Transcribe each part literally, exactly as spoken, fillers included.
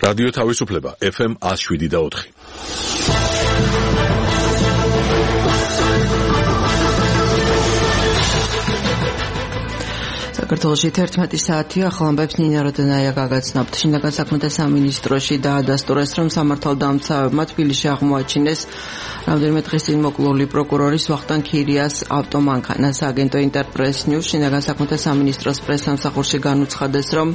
რადიო თავისუფლება ეფ ემ one oh seven და four. საქართველოში თერთმეტი საათი ახალამბებს ნინა როდენაია გაგაცნობთ. შინაგან საქმეთა სამინისტროში დაადასტურეს, რომ სამართალდამცავებმა თბილისში აღმოაჩინეს რამდენიმე დღის წინ მოკლული პროკურორის ვახტანგ ქირიას ავტომანქანას. აგენტო ინტერპრეს ნიუს შინაგან საქმეთა სამინისტროს პრესსამსახურში განუცხადეს, რომ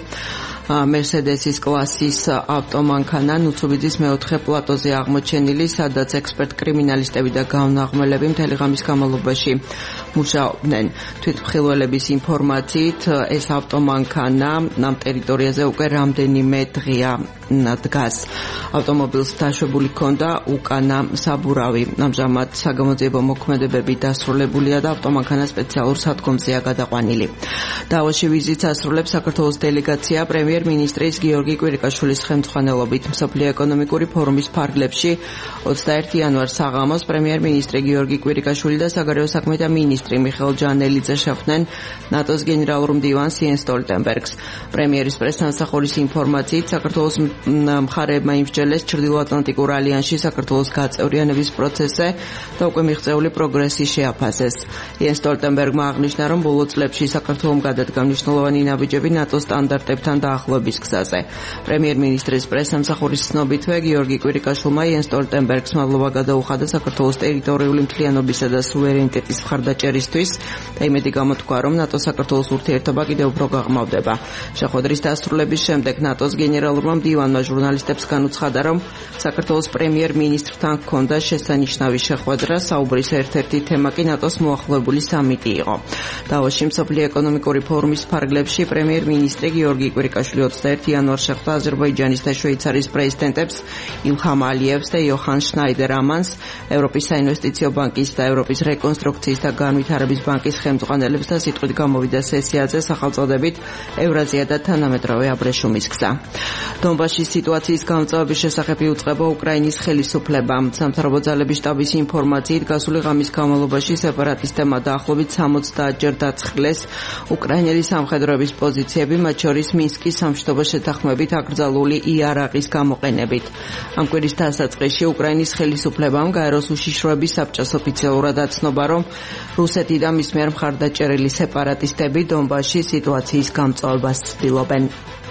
მერსედესის კლასის ავტომანქანა ნუცუბიძის მეოთხე პლატოზე აღმოჩენილი, სადაც ექსპერტ კრიმინალისტები და გამნაღმელები მთელი ღამის განმავლობაში მუშაობდნენ. თვითმხილველების ინფორმაციით ეს ავტომანქანა ამ ტერიტორიაზე უკვე რამდენიმე დღეა დგას. ავტომობილს დაშვებული ჰქონდა უკანა საბურავი. ამჟამად საგამოძიებო მოქმედებები დასრულებულია და ავტომანქანა სპეციალურ სადგომზეა გადაყვანილი. დავოში ვიზიტს ასრულებს საქართველოს დელეგაცია პრემიერ-მინისტრის გიორგი კვირიკაშვილის ხელმძღვანელობით. მსოფლიო ეკონომიკური ფორუმის ფარგლებში ოცდაერთი იანვარს საღამოს პრემიერ-მინისტრი გიორგი კვირიკაშვილი და საგარეო საქმეთა მინისტრი მიხეილ ჯანელიძე შეხვდნენ ნატოს გენერალურ მდივანს იენს სტოლტენბერგს. პრემიერის პრესსამსახურის ინფორმაციით საქართველოს მხარეებმა იმსჯელეს ჩრდილოატლანტიკურ ალიანსში საქართველოს გაწევრიანების პროცესზე და უკვე მიღწეული პროგრესი შეაფასეს. იენს სტოლტენბერგმა აღნიშნა, რომ ბოლო წლებში საქართველომ გადადგა მნიშვნელოვანი ნაბიჯები ნატოს სტანდარტებთან დაახლოების გზაზე. პრემიერ-მინისტრის პრესსამსახურის ცნობითვე გიორგი კვირიკაშვილმა იენს სტოლტენბერგს მადლობა გადაუხადა საქართველოს ტერიტორიული მთლიანობისა და სუვერენიტეტის მხარდაჭერისთვის და იმედი გამოთქვა, რომ ნატო-საქართველოს ურთიერთობა კიდევ უფრო გაღრმავდება. შეხვედრის დასრულების შემდეგ ნატოს გენერალურმა მდივანმა ჟურნალისტებს განუცხადა, რომ საქართველოს პრემიერ-მინისტრთან ჰქონდა შესანიშნავი შეხვედრა. საუბრის ერთ-ერთი თემა კი ნატოს მოახლოებული სამიტი იყო. დავოში მსოფლიო ეკონომიკური ფორუმის ფარგლებში პრემიერ-მინისტრი გიორგი კვირიკაშვილი ოცდაერთი იანვარს შეხვდა აზერბაიჯანის და შვეიცარიის პრეზიდენტებს ილჰამ ალიევს და იოჰან შნაიდერ ამანს, ევროპის საინვესტიციო ბანკის და ევროპის რეკონსტრუქციის და განვითარების ბანკის ხელმძღვანელებს და სიტყვით გამოვიდა სესიაზე სახელწოდებით ევრაზია და თანამედროვე აბრეშუმის გზა. დონბასის სიტუაციის გამწვავების შესახებ იუწყება უკრაინის ხელისუფლებამ. სამთავრობო ძალების შტაბის ინფორმაციით გასული ღამის განმავლობაში სეპარატისტებმა დაახლოებით სამოცდაათჯერ დაწყლეს უკრაინელი სამხედროების პოზიციები, მათ შორის მინსკის სამშვიდობო შეთანხმებით აკრძალული იარაღის გამოყენებით. ამ კვირის დასაწყისში უკრაინის ხელისუფლებამ გაეროს უშიშროების საბჭოს ოფიციალურად აცნობა, რომ რუსეთი და მის მიერ მხარდაჭერილი სეპარატისტები დონბასში სიტუაციის გამწვავებას ცდილობენ.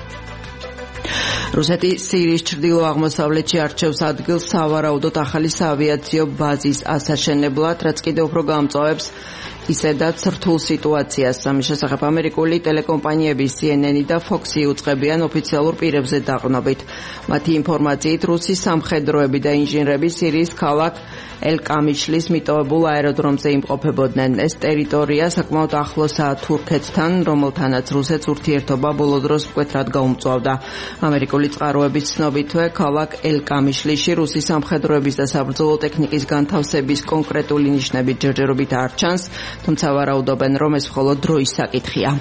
რუსეთი სირიის ჩრდილო-აღმოსავლეთში არჩევს ადგილს სავარაუდოდ ახალი საავიაციო ბაზის ასაშენებლად, რაც კიდევ უფრო გამწვავებს ისედაც რთულ სიტუაციას. ამის შესახებ ამერიკული ტელეკომპანიები სი ენ ენ და ფოქსი უწყებიან ოფიციალურ პირებზე დაყრდნობით. მათი ინფორმაციით რუსი სამხედროები და ინჟინრები სირიის ქალაქ ელ-კამიშლის მიტოვებულ აეროდრომზე იმყოფებოდნენ. ეს ტერიტორია საკმაოდ ახლოსაა თურქეთთან, რომელთანაც რუსეთს ურთიერთობა ბოლო დროს მკვეთრად გაუმწვავდა. ამერიკული წყაროების ცნობითვე ქალაქ ელ-კამიშლიში რუსი სამხედროების და საბრძოლო ტექნიკის განთავსების კონკრეტული ნიშნები ჯერჯერობით არ ჩანს, თუმცა ვარაუდობენ, რომ ეს მხოლოდ დროის საკითხია.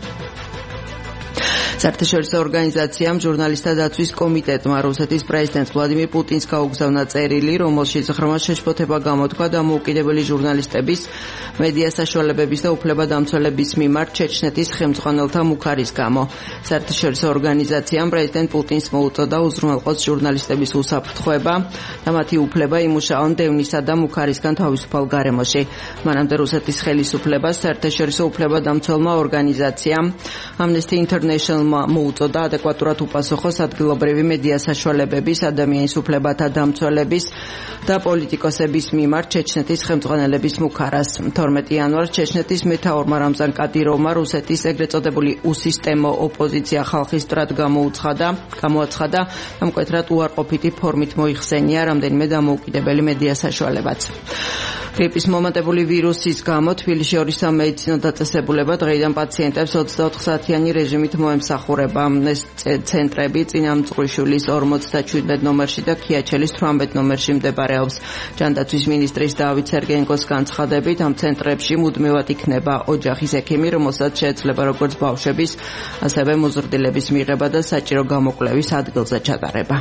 საერთაშორისო ორგანიზაციამ ჟურნალისტთა დაცვის კომიტეტმა რუსეთის პრეზიდენტ ვლადიმირ პუტინს გაუგზავნა წერილი, რომელშიც ღრმა შეშფოთება გამოთქვა დამოუკიდებელი ჟურნალისტების, მედია საშუალებების და უფლებადამცველების მიმართ ჩეჩნეთის ხელმძღვანელთა მუქარის გამო. საერთაშორისო ორგანიზაციამ პრეზიდენტ პუტინს მოუწოდა უზრუნველყოს ჟურნალისტების უსაფრთხოება და მათი უფლება იმუშაონ დევნისა და მუქარისგან თავისუფალ გარემოში. მანამდე რუსეთის ხელისუფლებას საერთაშორისო უფლებადამცველმა ორგანიზაციამ Amnesty International მოუწოდა ადეკვატურად უპასუხოს ადგილობრივი მედია საშუალებების, ადამიანის უფლებათა დამცველების და პოლიტიკოსების მიმართ ჩეჩნეთის ხელმძღვანელების მუქარას. თორმეტი იანვარს ჩეჩნეთის მეთაურმა რამზან კადიროვმა რუსეთის ეგრეთ წოდებული უსისტემო ოპოზიცია ხალხის მტრად გამოუცხადა, გამოაცხადა და მკვეთრად უარყოფითი ფორმით მოიხსენია რამდენიმე დამოუკიდებელი მედია საშუალებაც. გრიპის მომატებული ვირუსის გამო თბილისში ორი სამედიცინო დაწესებულება დღეიდან პაციენტებს ოცდაოთხ საათიანი რეჟიმით მოემსახურება. ეს ცენტრები წინამძღვრიშვილის ორმოცდაშვიდმეტ ნომერში და ქიაჩელის თვრამეტ ნომერში მდებარეობს. ჯანდაცვის მინისტრის დავით სერგეენკოს განცხადებით, ამ ცენტრებში მუდმივად იქნება ოჯახის ექიმი, რომელსაც შეეძლება როგორც ბავშვების, ასევე მოზრდილების მიღება და საჭირო გამოკვლევის ადგილზე ჩატარება.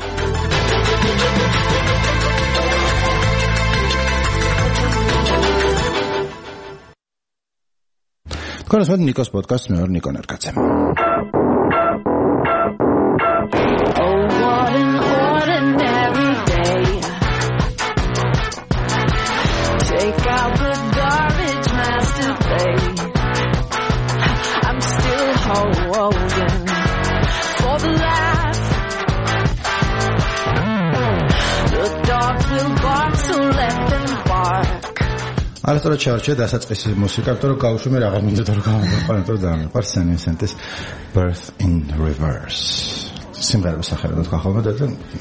Коротко Никос подкаст, მე ვარ ნიკო ნარკაცე. Take out the garbage masturbate. I'm still holding for the laugh. The dog will bark, so let them bark. ალესტრო ჩარჩე დასაწყისი მუსიკა, იმიტომ რომ გავუშვი მე აღარ მინდოდა რომ გავამოყვა, იმიტომ რომ დამიყვარს Sunny Sentes Birth in Reverse. სიმღერა სახელად თქვა ხოლმე და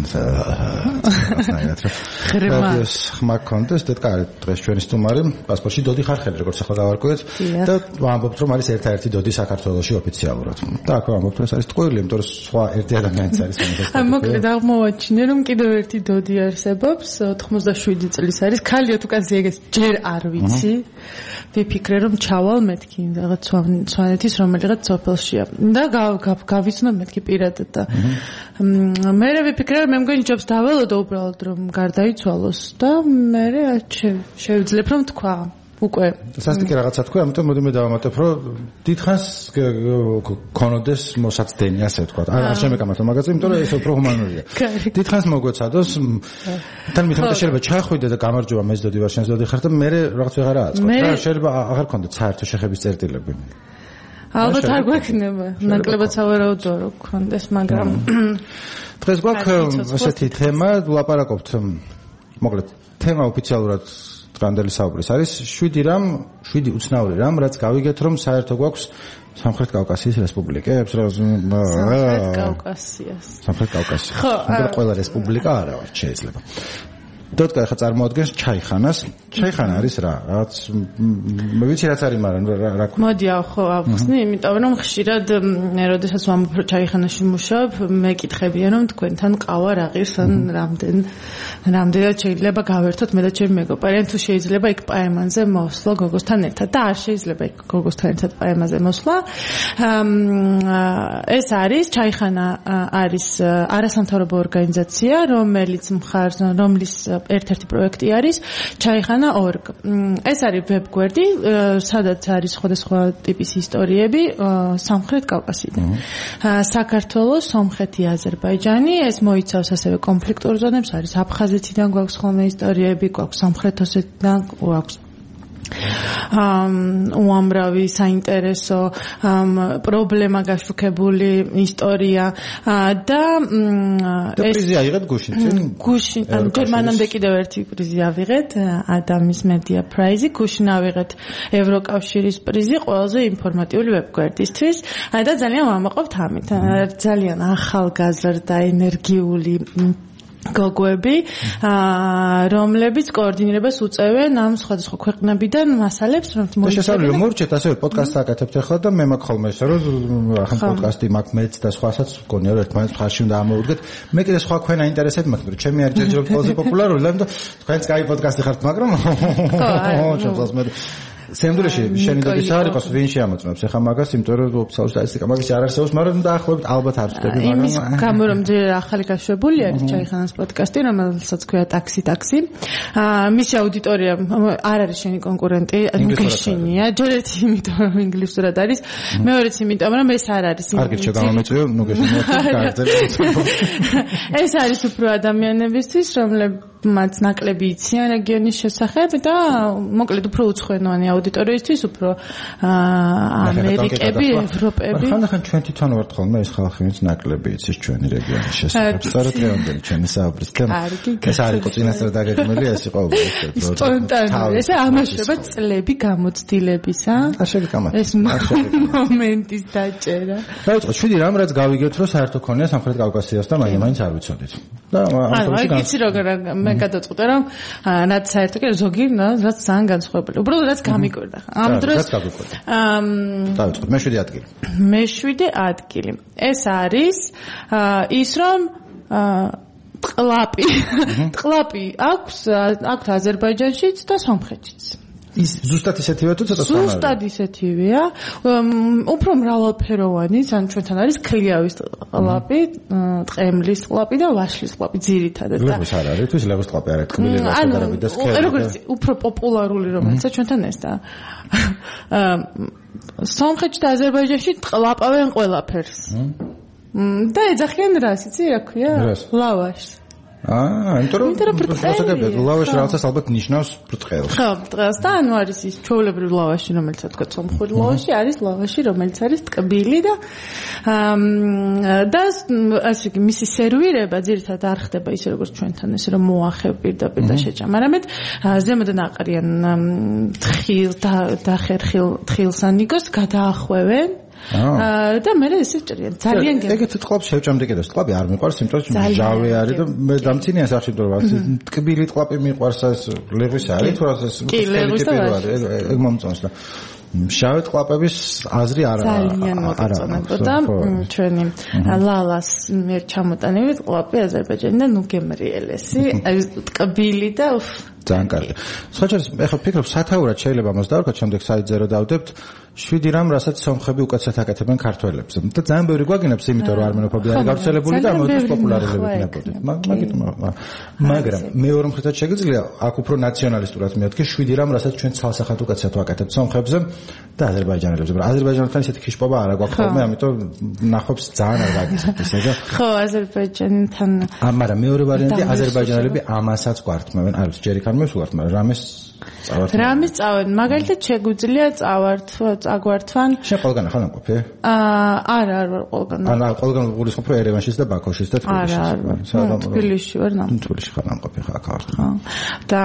რადიოს ხმა კონდეს და კარგი დღეს ჩვენი სტუმარი პასპორტში დოდი ხარხელი როგორც ახლა გავარკვიეთ და ვამბობთ რომ არის ერთ-ერთი დოდი საქართველოში ოფიციალურად და აქ ვამბობთ რომ ეს არის ტყუილი იმიტომ რომ სხვა ერთი ადამიანიც არის ამას აი მოკლედ აღმოვაჩინე რომ კიდევ ერთი დოდი არსებობს ოთხმოცდაშვიდი წლის არის ქალია თუ კაცი ეგეს ჯერ არ ვიცი ვიფიქრე რომ ჩავალ მეთქი რაღაც სვანეთის რომელიღაც სოფელშია და გავიცნობ მეთქი პირადად და მე ვიფიქრე რომ მე მგონი ჯობს დაველოდო უბრალოდ რომ გარდაიცვალოს და მე შევძლებ რომ თქვა უკვე სასტიკი რაღაცა თქვა ამიტომ მოდი მე დავამატებ რომ დიდხანს ქონოდეს მოსაცდენი ასე ვთქვა არ შემეკამათო მაგაზე იმიტომ რომ ეს უფრო ჰუმანურია დიდხანს მოგვეცადოს თან მithmetet შეიძლება ჩახვიდე და გამარჯობა მე ზდოდი ვარ შენ ზდოდი ხარ და მე რაღაც ვეღარა აწყობ და შეიძლება აღარ ქონდეთ საერთო შეხების წერტილები ალბათ არ გვექნება ნაკლებად სავარაუდო რო გქონდეს მაგრამ დღეს გვაქვს ასეთი თემა ვლაპარაკობთ მოკლედ თემა ოფიციალურად ტრანდელი საუბრის არის შვიდი რამ შვიდი უცნაური რამ რაც გავიგეთ რომ საერთო გვაქვს სამხრეთ კავკასიის რესპუბლიკებს სამხრეთ კავკასიას სამხრეთ კავკასია მაგრამ ყველა რესპუბლიკა არა ვარ შეიძლება დოტკა ხა წარმოადგენს ჩაიხანას ჩაიხანა არის რა რაც მე ვიცი რაც არის მაგრამ რა მოდი ხო ავხსნი იმიტომ რომ ხშირად მე როდესაც ვამბობ რომ ჩაიხანაში მუშაობ მეკითხებიან რომ თქვენთან ყავა რა ღირს ან რამდენ რამდენად შეიძლება გავერთოთ მე და ჩემი მეგობარი თუ შეიძლება იქ პაემანზე მოსვლა გოგოსთან ერთად და არ შეიძლება იქ გოგოსთან ერთად პაემაზე მოსვლა ეს არის ჩაიხანა არის არასამთავრობო ორგანიზაცია რომელიც მხარს რომლის ერთ-ერთი პროექტი არის ჩაიხანა ორგ. ეს არის ვებგვერდი, სადაც არის სხვადასხვა ტიპის ისტორიები სამხრეთ კავკასიიდან. საქართველოს, სომხეთი, აზერბაიჯანი, ეს მოიცავს ასევე კონფლიქტურ ზონებს, არის აფხაზეთიდან გვაქვს ხოლმე ისტორიები, გვაქვს სამხრეთ ოსეთიდან, გვაქვს უამრავი საინტერესო პრობლემა გაშუქებული ისტორია და ეს პრიზი აიღეთ გუშინ წინ გუშინ ან გერმანამდე კიდევ ერთი პრიზი ავიღეთ ადამის მედია პრაიზი გუშინ ავიღეთ ევროკავშირის პრიზი ყველაზე ინფორმატიული ვებგვერდისთვის და ძალიან ვამაყობთ ამით ძალიან ახალგაზრდა ენერგიული გოგოები, რომლებიც კოორდინირებას უწევენ ამ სხვადასხვა ქვეყნებიდან მასალებს, რომ მოიცავენ. შესაძლოა მორჩეთ ასევე პოდკასტს აკეთებთ ახლა და მე მაქვს ხოლმე ესე რომ ახლა პოდკასტი მაქვს მეც და სხვასაც გონია რომ ერთმანეთს ხარში უნდა ამოვუდგეთ. მე კიდე სხვა თქვენ აინტერესებთ მაქვს, მაგრამ ჩემი არ ჯერჯერობით ყველაზე პოპულარული, იმიტომ თქვენც კაი პოდკასტი ხართ, მაგრამ ხო, ჩემს მე სემდურში შენი დოდის არ იყოს ვინ შეამოწმებს ახლა მაგას იმიტომ რომ ოფიციალური სტატისტიკა მაგის არ არსებობს მაგრამ დაახლოებით ალბათ არ ვწდები მაგრამ იმის გამო რომ ძლიერ ახალი გაშვებული არის ჩაიხანას პოდკასტი რომელსაც ქვია ტაქსი ტაქსი მისი აუდიტორია არ არის შენი კონკურენტი გეშინია ჯერ ერთი იმიტომ რომ ინგლისურად არის მეორეც იმიტომ რომ ეს არ არის კარგი შეგამომეწვიო ნუ გეშინია ეს არის უფრო ადამიანებისთვის რომლებმაც ნაკლები იციან რეგიონის შესახებ და მოკლედ უფრო უცხოენოვანი აუდიტორიისთვის უფრო ამერიკები, ევროპები. ხანდახან ჩვენ თვითონ ვართ ხოლმე ეს ხალხი, ვინც ნაკლები იცის ჩვენი რეგიონის შესახებ. სწორედ დღევანდელი ჩვენი საუბრის თემა. ეს არ იყო წინასწარ დაგეგმილი, ეს იყო სპონტანური. ეს ამაშრება წლები გამოცდილებისა. არ შეგეკამათ. ეს მომენტის დაჭერა. დაიწყო შვიდი რამ რაც გავიგეთ რომ საერთო ქონია სამხრეთ კავკასიასთან, მაგრამ მაინც არ ვიცოდით. და ამიტომ იცი როგორ მე გადაწყვიტე რომ რაც საერთო კი ზოგი რაც ძალიან განსხვავებული. უბრალოდ რაც გამიკვირდა. ამ დროს ამ დავიწყოთ მეშვიდე ადგილი. მეშვიდე ადგილი. ეს არის ის რომ ტყლაპი. ტყლაპი აქვს აქვს აზერბაიჯანშიც და სომხეთშიც. ის ზუსტად ისეთივეა თუ ცოტა სხვაა? ზუსტად ისეთივეა. უფრო მრავალფეროვანი, ან ჩვენთან არის ქლიავის ტყლაპი, ტყემლის ტყლაპი და ვაშლის ტყლაპი ძირითადად. ლევოს არ არის, თუ ლევოს ტყლაპი არ არის, ტყმილი რასადარები და სქელი. როგორც უფრო პოპულარული რომელიცაა ჩვენთან ეს და სომხეთში და აზერბაიჯანში ტყლაპავენ ყველაფერს. და ეძახიან რას, იცი რა ქვია? ლავაშს. აა, იმიტომ რომ პროტესტები ლავაში რაღაცას ალბათ ნიშნავს ბრტყელს. ხო, ბრტყელს და ანუ არის ის ჩვეულებრივ ლავაში, რომელიც თქვა სომხური ლავაში, არის ლავაში, რომელიც არის ტკბილი და და ასე იგი მისი სერვირება ძირითადად არ ხდება ისე როგორც ჩვენთან, ესე რომ მოახევ პირდაპირ და შეჭამ. არამედ ზემოდან აყრიან თხილ და ხერხილ თხილსან იგოს გადაახვევენ და მე ესე ჭრიან ძალიან გემ. ეგეთ ტყლებს შევჭამდი კიდევ ტყლები არ მიყვარს, იმიტომ რომ ჟავე არის და მე დამცინია სახში რომ ტკბილი ტყლები მიყვარს ეს ლეღვის არის თუ რა ეს ეგ მომწონს და შავე ტყლაპების აზრი არ ძალიან მოგწონებოდა ჩვენი ლალას მიერ ჩამოტანილი ტყლაპი აზერბაიჯანიდან ნუ გემრიელესი აი ტკბილი და ძალიან კარგი. სხვაჭერს ეხლა ფიქრობ სათაურად შეიძლება მას დავარქვა, შემდეგ საიტზე რო დავდებთ შვიდი რამ, რასაც სომხები უკეთესად აკეთებენ ქართველებს. და ძალიან ბევრი გვაგინებს, იმიტომ რომ არმენოფობია არის გავრცელებული და ამოდის პოპულარიზებით ნაკოდით. მაგით მაგრამ მეორე მხრიდან შეგიძლია აქ უფრო ნაციონალისტურად მეთქი შვიდი რამ, რასაც ჩვენ ცალსახად უკეთესად ვაკეთებთ სომხებზე და აზერბაიჯანელებზე. აზერბაიჯანელთან ისეთი ქიშპობა არ აქვს ხოლმე, ამიტომ ნახობს ძალიან არ გაგიცნობ ისე და ხო, აზერბაიჯანთან მაგრამ მეორე ვარიანტი აზერბაიჯანელები ამასაც გვართმევენ, არის ჯერ იქ არ მესულართ, მაგრამ რამეს წავართ. რამეს წავენ, მაგალითად შეგვიძლია წავართ, წაგვართვან. შენ ყველგან ახლა ნაყოფი? აა, არა, არ ვარ ყველგან. ანუ ყველგან გულისხმობ რომ ერევანშიც და ბაქოშიც და თბილისშიც. არა, არა. თბილისში ვარ ნაყოფი. თბილისში ხარ ნაყოფი ხა აქ ვარ. და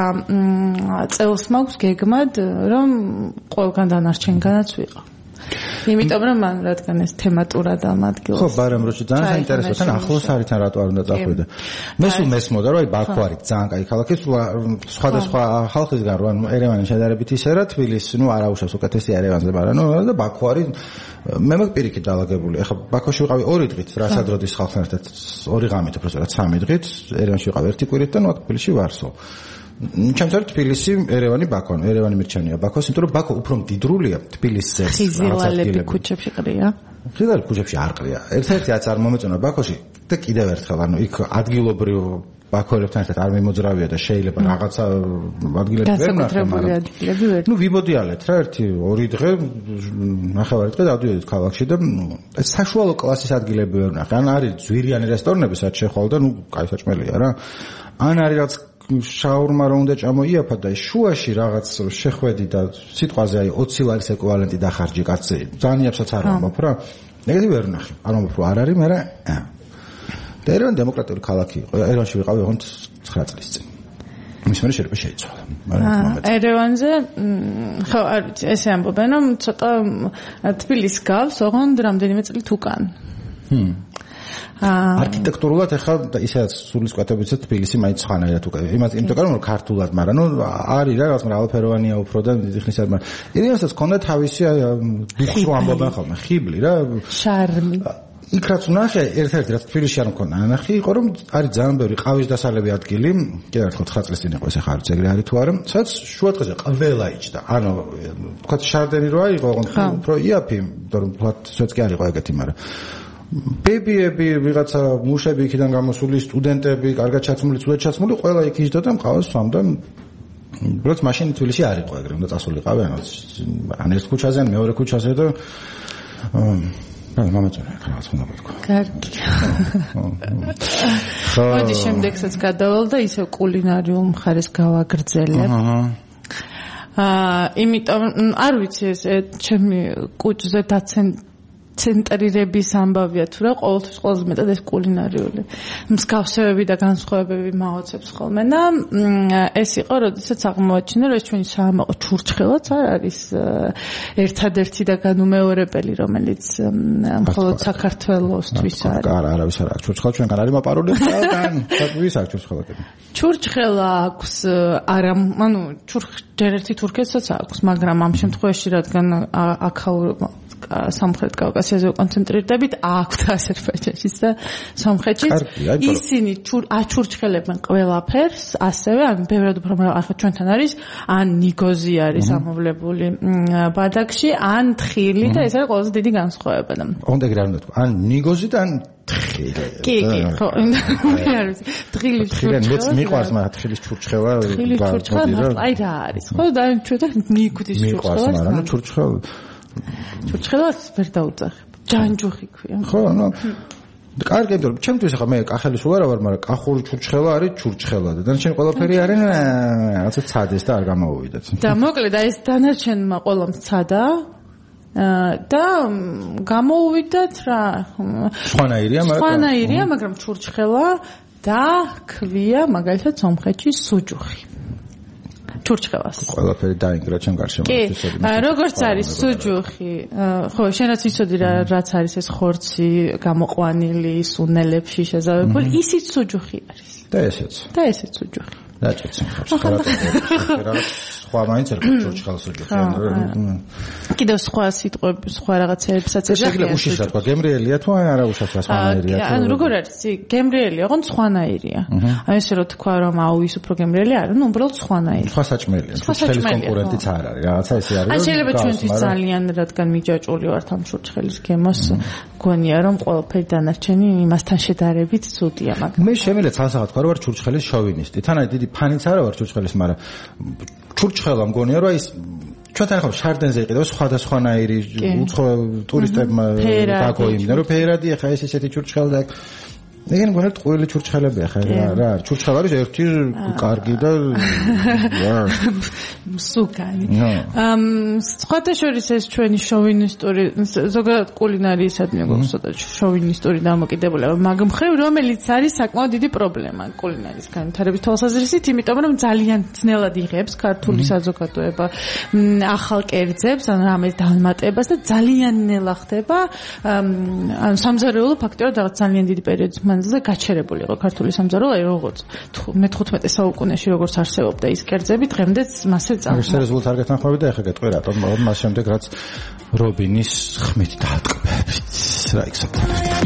წელს მაქვს გეგმად რომ ყველგან დანარჩენგანაც ვიყავ. იმიტომ რომ მან რადგან ეს თემატურად ამ ადგილას. ხო, ბარემ როჩი ძალიან საინტერესოა, თან ახლოს არის თან რატო არ უნდა წახვიდე. მე სულ მესმოდა რომ აი ბაქო არის ძალიან კაი ქალაქი, სულ სხვადასხვა ხალხისგან რომ ერევანი შედარებით ისე რა თბილისი, ნუ არ აუშავს უკეთესი ერევანზე, მაგრამ ნუ და ბაქო არის მე მაგ პირიქით დაალაგებული. ეხლა ბაქოში ვიყავი ორი დღით, რასადროდის ხალხთან ერთად ორი ღამით, უბრალოდ სამი დღით, ერევანში ვიყავი ერთი კვირით და ნუ აქ თბილისში ვარსო. ჩემთვის თბილისი, ერევანი, ბაქო, ერევანი მირჩენია ბაქოს, იმიტომ რომ ბაქო უფრო მდიდრულია თბილისზე. ხიზილალები ქუჩებში ყრია? ხიზილალები ქუჩებში არ ყრია. ერთ-ერთი რაც არ მომეწონა ბაქოში და კიდევ ერთხელ, ანუ იქ ადგილობრივ ბაქოელებთან ერთად არ მიმოძრავია და შეიძლება რაღაცა ადგილები ვერ ნახე, მაგრამ ნუ ვიბოდიალეთ რა ერთი ორი დღე, ნახევარი დღე დავდიოდით ქალაქში და საშუალო კლასის ადგილები ვერ ნახე. ან არის ძვირიანი რესტორნები, სადაც შეხვალ და ნუ კაი საჭმელია რა. ან არის რაღაც შაურმა რომ უნდა ჭამოიაფა და შუაში რაღაც შეხვედი და სიტყვაზე აი ოცი ლარის ეკვივალენტი დახარჯი კაცი. ძალიან იაფსაც არ ამბობ რა. ეგეთი ვერ ნახე. არ ამბობ რომ არ არის, მაგრამ და ერევანი დემოკრატიული ქალაქი იყო. ერევანში ვიყავი ოღონდ ცხრა წლის წინ. მის მერე შეიძლება შეიცვალა. ერევანზე ხო არ ვიცი, ესე ამბობენ რომ ცოტა თბილისს გავს, ოღონდ რამდენიმე წლით უკან. ჰმ არქიტექტურულად ახლა ისედაც სულისკვეთებიც თბილისი მაინც ხანაერად უკვე იმას იმიტომ რომ ქართულად, მაგრამ ნუ არის რა რაღაც მრავალფეროვანია უფრო და დიდი ხნის არ მაგრამ ერევანსაც ქონდა თავისი დუხს რომ ამბობენ ხოლმე ხიბლი რა შარმი იქ რაც ნახე ერთ-ერთი რაც თბილისში არ მქონდა ნახე იყო რომ არის ძალიან ბევრი ყავის დასალევი ადგილი კიდევ ერთხელ ცხრა წლის წინ იყო ეს ახლა არც ეგრე არის თუ არა სადაც შუადღეზე ყველა იჯდა ანუ თქვა შარდენი რო აიღო უფრო იაფი იმიტომ რომ თვაც კი არ იყო ეგეთი მაგრამ ბებიები, ვიღაცა მუშები იქიდან გამოსული, სტუდენტები, კარგად ჩაცმული, ცუდად ჩაცმული, ყველა იქ იჯდა და მყავს სვამდა. უბრალოდ მაშინ თბილისში არ იყო ეგრე, უნდა წასულიყავი, ანუ ან ერთ ქუჩაზე, ან მეორე ქუჩაზე და აა მომეწონა რაღაც უნდა გქო. კარგი. მოდი შემდეგსაც გადავალ და ისევ კულინარიულ მხარეს გავაგრძელებ. აა იმიტომ არ ვიცი ეს ჩემი კუჭზე დაცენ ცენტრირების ამბავია თუ რა ყოველთვის ყველაზე მეტად ეს კულინარიული მსგავსებები და განსხვავებები მაოცებს ხოლმე და ეს იყო როდესაც აღმოაჩინა რომ ეს ჩვენი საამაყო ჩურჩხელაც არ არის ერთადერთი და განუმეორებელი რომელიც მხოლოდ საქართველოსთვის არის არა არავის არ აქვს ჩურჩხელა ჩვენგან არის მოპარული ყველგან ვის აქვს ჩურჩხელა ჩურჩხელა აქვს არა ანუ ჯერ ერთი თურქეთსაც აქვს მაგრამ ამ შემთხვევაში რადგან აქაურ სამხრეთ კავკასიაზე კონცენტრირდებით აქვთ აზერბაიჯანშიც და სომხეთშიც ისინი აჩურჩხელებენ ყველაფერს ასევე ან ბევრად უფრო ახლა ჩვენთან არის ან ნიგოზი არის ამოვლებული ბადაკში ან თხილი და ეს არის ყველაზე დიდი განსხვავება და ოღონდ ეგრე არ უნდა თქვა ან ნიგოზი და ან თხილი კი კი ხო მე არ ვიცი თხილის ჩურჩხელა მეც მიყვარს მაგრამ თხილის ჩურჩხელა თხილის ჩურჩხელა აი რა არის ხო და ჩვენ და მიგვდის ჩურჩხელა მაგრამ ნუ ჩურჩხელა ჩურჩხელას ვერ დაუძახებ. ჯანჯუხი ქვია. ხო, ნუ კარგი, იმიტომ რომ ჩემთვის ახლა მე კახელის ვარ, მაგრამ კახური ჩურჩხელა არის ჩურჩხელა და დანარჩენი ყველაფერი არის რაღაცა ცადეს და არ გამოვიდეთ. და მოკლედ აი ეს დანარჩენმა ყველამ ცადა და გამოუვიდათ რა სხვანაირია, მაგრამ სხვანაირია, მაგრამ ჩურჩხელა და ქვია მაგალითად სომხეთში სუჯუხი. ჩურჩხელას. ყველაფერი დაინგრა ჩემ გარშემოთვის. კი, როგორც არის სუჯუხი, ხო, შენაც იცოდი რა რაც არის ეს ხორცი გამოყვანილი სუნელებში შეზავებული, ისიც სუჯუხი არის. და ესეც. და ესეც სუჯუხი. დაჭეცი ხარ. სხვა მაინც ერქვა ჩურჩხელას სუჯუხი. კიდევ სხვა სიტყვები, სხვა რაღაცებსაც ეძახიან. შეიძლება უშიშ რა თქვა, გემრიელია თუ არა უშაშა სხვანაირია. ანუ როგორ არის, გემრიელია, ოღონდ სხვანაირია. აი ესე რომ თქვა რომ აუ ის უფრო გემრიელი არა, ნუ უბრალოდ სხვანაირი. სხვა საჭმელია. ჩურჩხელის კონკურენტიც არ არის. რაღაცა ესე არის. ან შეიძლება ჩვენთვის ძალიან რადგან მიჯაჭვული ვართ ამ ჩურჩხელის გემოს, გონია რომ ყველაფერი დანარჩენი იმასთან შედარებით ცუდია, მაგრამ მე შემიძლია ცალსაღად თქვა რომ ვარ ჩურჩხელის შოვინისტი. თანაც დიდი ფანიც არა ვარ ჩურჩხელის, მაგრამ ჩურჩხელა მგონია რომ ის ჩვენთან ახლა შარდენზე იყიდება სხვადასხვანაირი უცხო ტურისტებმა დაგოიმდნენ რომ ფერადი ახლა ეს ესეთი ჩურჩხელა და ეგენ მგონია ტყუილი ჩურჩხელებია ხა რა ჩურჩხელა არის ერთი კარგი და სუკანი ამ სხვათა შორის ეს ჩვენი შოვინისტური ზოგადად კულინარიისადმი გვაქვს ცოტა შოვინისტური დამოკიდებულება მაგ მხრივ რომელიც არის საკმაოდ დიდი პრობლემა კულინარიის განვითარების თვალსაზრისით იმიტომ რომ ძალიან ძნელად იღებს ქართული საზოგადოება ახალ კერძებს ან რამეს დამატებას და ძალიან ნელა ხდება ან სამზარეულო ფაქტობრივად რაღაც ძალიან დიდი პერიოდის მანძილზე გაჩერებული იყო ქართული სამზარეულო აი როგორც მეთერთმეტე საუკუნეში როგორც არსებობდა ის კერძები დღემდეც მასე ეს რეზულტატი არ გეთანხმები და ეხლა გეტყვი რატომ მაგრამ მას შემდეგ რაც რობინის ხმით დაატკბებით რა იქცოდა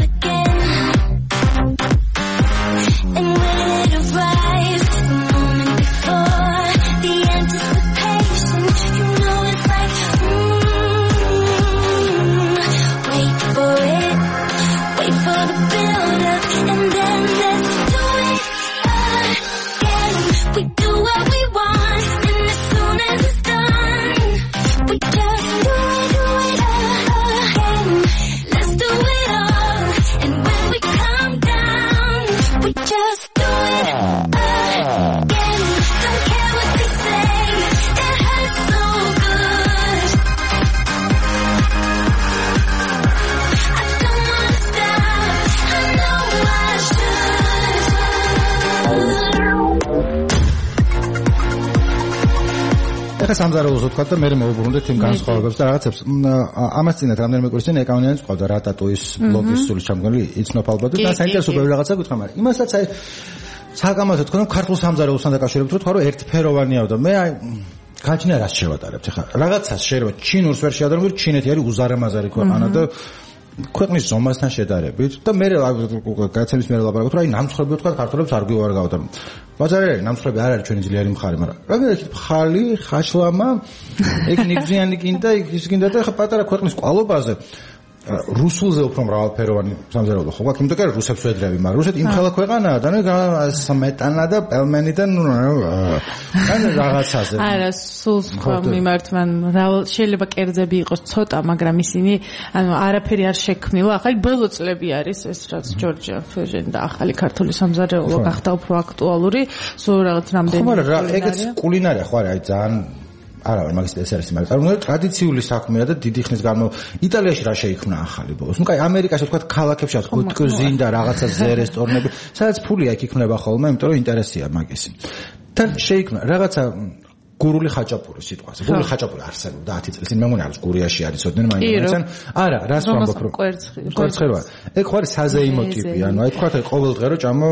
სამზარეულოს ვთქვა და მე მოვუბრუნდეთ იმ განსხვავებებს და რაღაცებს ამას წინათ რამდენიმე კვირის წინ ეკავნიანიც ყავდა რატატუის ბლოგის სული ჩამგონილი იცნობ ალბათ და საინტერესო ბევრი რაღაცა გითხრა მაგრამ იმასაც აი საკამათო თქვა რომ ქართულ სამზარეულოსთან დაკავშირებით ვთქვა რომ ერთფეროვანია და მე აი გაჩნია რაც შევატარებთ ხა რაღაცას შეიძლება ჩინურს ვერ შეადარებო ჩინეთი არის უზარმაზარი ქვეყანა და ქვეყნის ზომასთან შედარებით და მე გაცემის მე ლაპარაკობ რომ აი ნამცხრები ვთქვა ქართულებს არ გვივარგავთ და ბაზარი არის ნამცხრები არ არის ჩვენი ძლიერი მხარე მაგრამ რაღაცა ხალი ხაშლამა ეგ ნიგზიანი კიდე ის კიდე და ხა პატარა ქვეყნის კვალობაზე რუსულზე უფრო მრავალფეროვანი სამზარეულო ხო გვაქვს იმიტომ რომ რუსებს ვედრები მაგრამ რუსეთი იმ ხელა ქვეყანაა და სმეტანა და პელმენი და ნუ ან რაღაცაზე არა სულ სხვა მიმართვან შეიძლება კერძები იყოს ცოტა მაგრამ ისინი ანუ არაფერი არ შექმნილა ახალი ბოლო წლები არის ეს რაც ჯორჯია ფეჟენ და ახალი ქართული სამზარეულო გახდა უფრო აქტუალური სულ რაღაც რამდენი ხო მაგრამ რა ეგეც კულინარია ხო არა აი ძალიან არა ვარ მაგის ეს არის მაგრამ წარმოიდგინე ტრადიციული საქმეა და დიდი ხნის განმავლობაში იტალიაში რა შეიქმნა ახალი ბოლოს ნუ კაი ამერიკაში თქვა ქალაქებში აქვს კუზინ და რაღაცა ზე რესტორნები სადაც ფული აქ იქნება ხოლმე იმიტომ რომ ინტერესია მაგისი და შეიქმნა რაღაცა გურული ხაჭაპური სიტყვაზე გურული ხაჭაპური არსებობდა ათი წელი წინ მე მგონი არის გურიაში არიცოდნენ მაინც არა რას ვამბობ რომ კვერცხი რა ეგ ხო არის საზეიმო ტიპი ანუ აი თქვა ყოველ დღე რომ ჭამო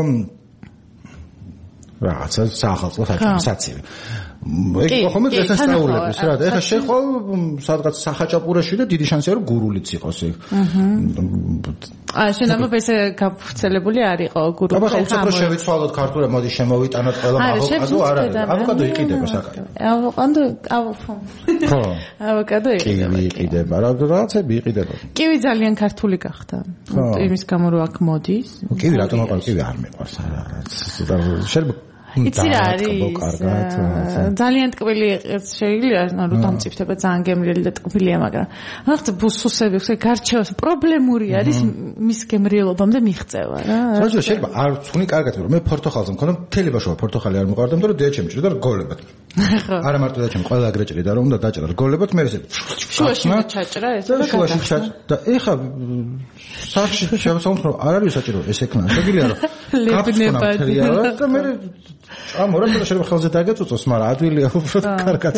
რაღაცა საახალწლო ხაჭაპური საცივი ეგ ხომ ეს ასწავლებს რა და ეხლა შეხვალ სადღაც სახაჭაპურაში და დიდი შანსია რომ გურულიც იყოს ეგ აა შენ ამბობ ესე გაფრთხილებული არ იყო გურული აბა ხა უცებ რომ შევიცვალოთ ქართულად მოდი შემოვიტანოთ ყველა ავოკადო არ არის ავოკადო იყიდება საკაი ავოკადო ავოფო ხო ავოკადო იყიდება იყიდება რა რაღაცები იყიდება კივი ძალიან ქართული გახდა იმის გამო რომ აქ მოდის კივი რატომ აყარ კივი არ მეყვარს არა შეიძლება იცი რა არის? ძალიან ტკბილი იყეს შეიძლება, ანუ დამწიფდება ძალიან გემრიელი და ტკბილია, მაგრამ ახლა ბუსუსები ხე გარჩევას პრობლემური არის მის გემრიელობამდე მიღწევა რა. საერთოდ შეიძლება არ ვცუნი კარგად რომ მე პორტოხალზე მქონდა მთელი ბავშვობა პორტოხალი არ მოყარდა, მაგრამ დედა ჩემი ჭირდა რგოლებად. არა მარტო დედა ჩემი ყველა აგრე ჭირდა რომ უნდა დაჭრა რგოლებად მე ესე შუაში ჩაჭრა ეს და შუაში ჩაჭრა და ეხა სახში შემოსავთ რომ არ არის საჭირო ეს ეკნა შეგიძლია რომ ლებნებადი და მე ამ ორად შეიძლება ხელზე დაგეწუწოს, მაგრამ ადვილია უბრალოდ კარგად.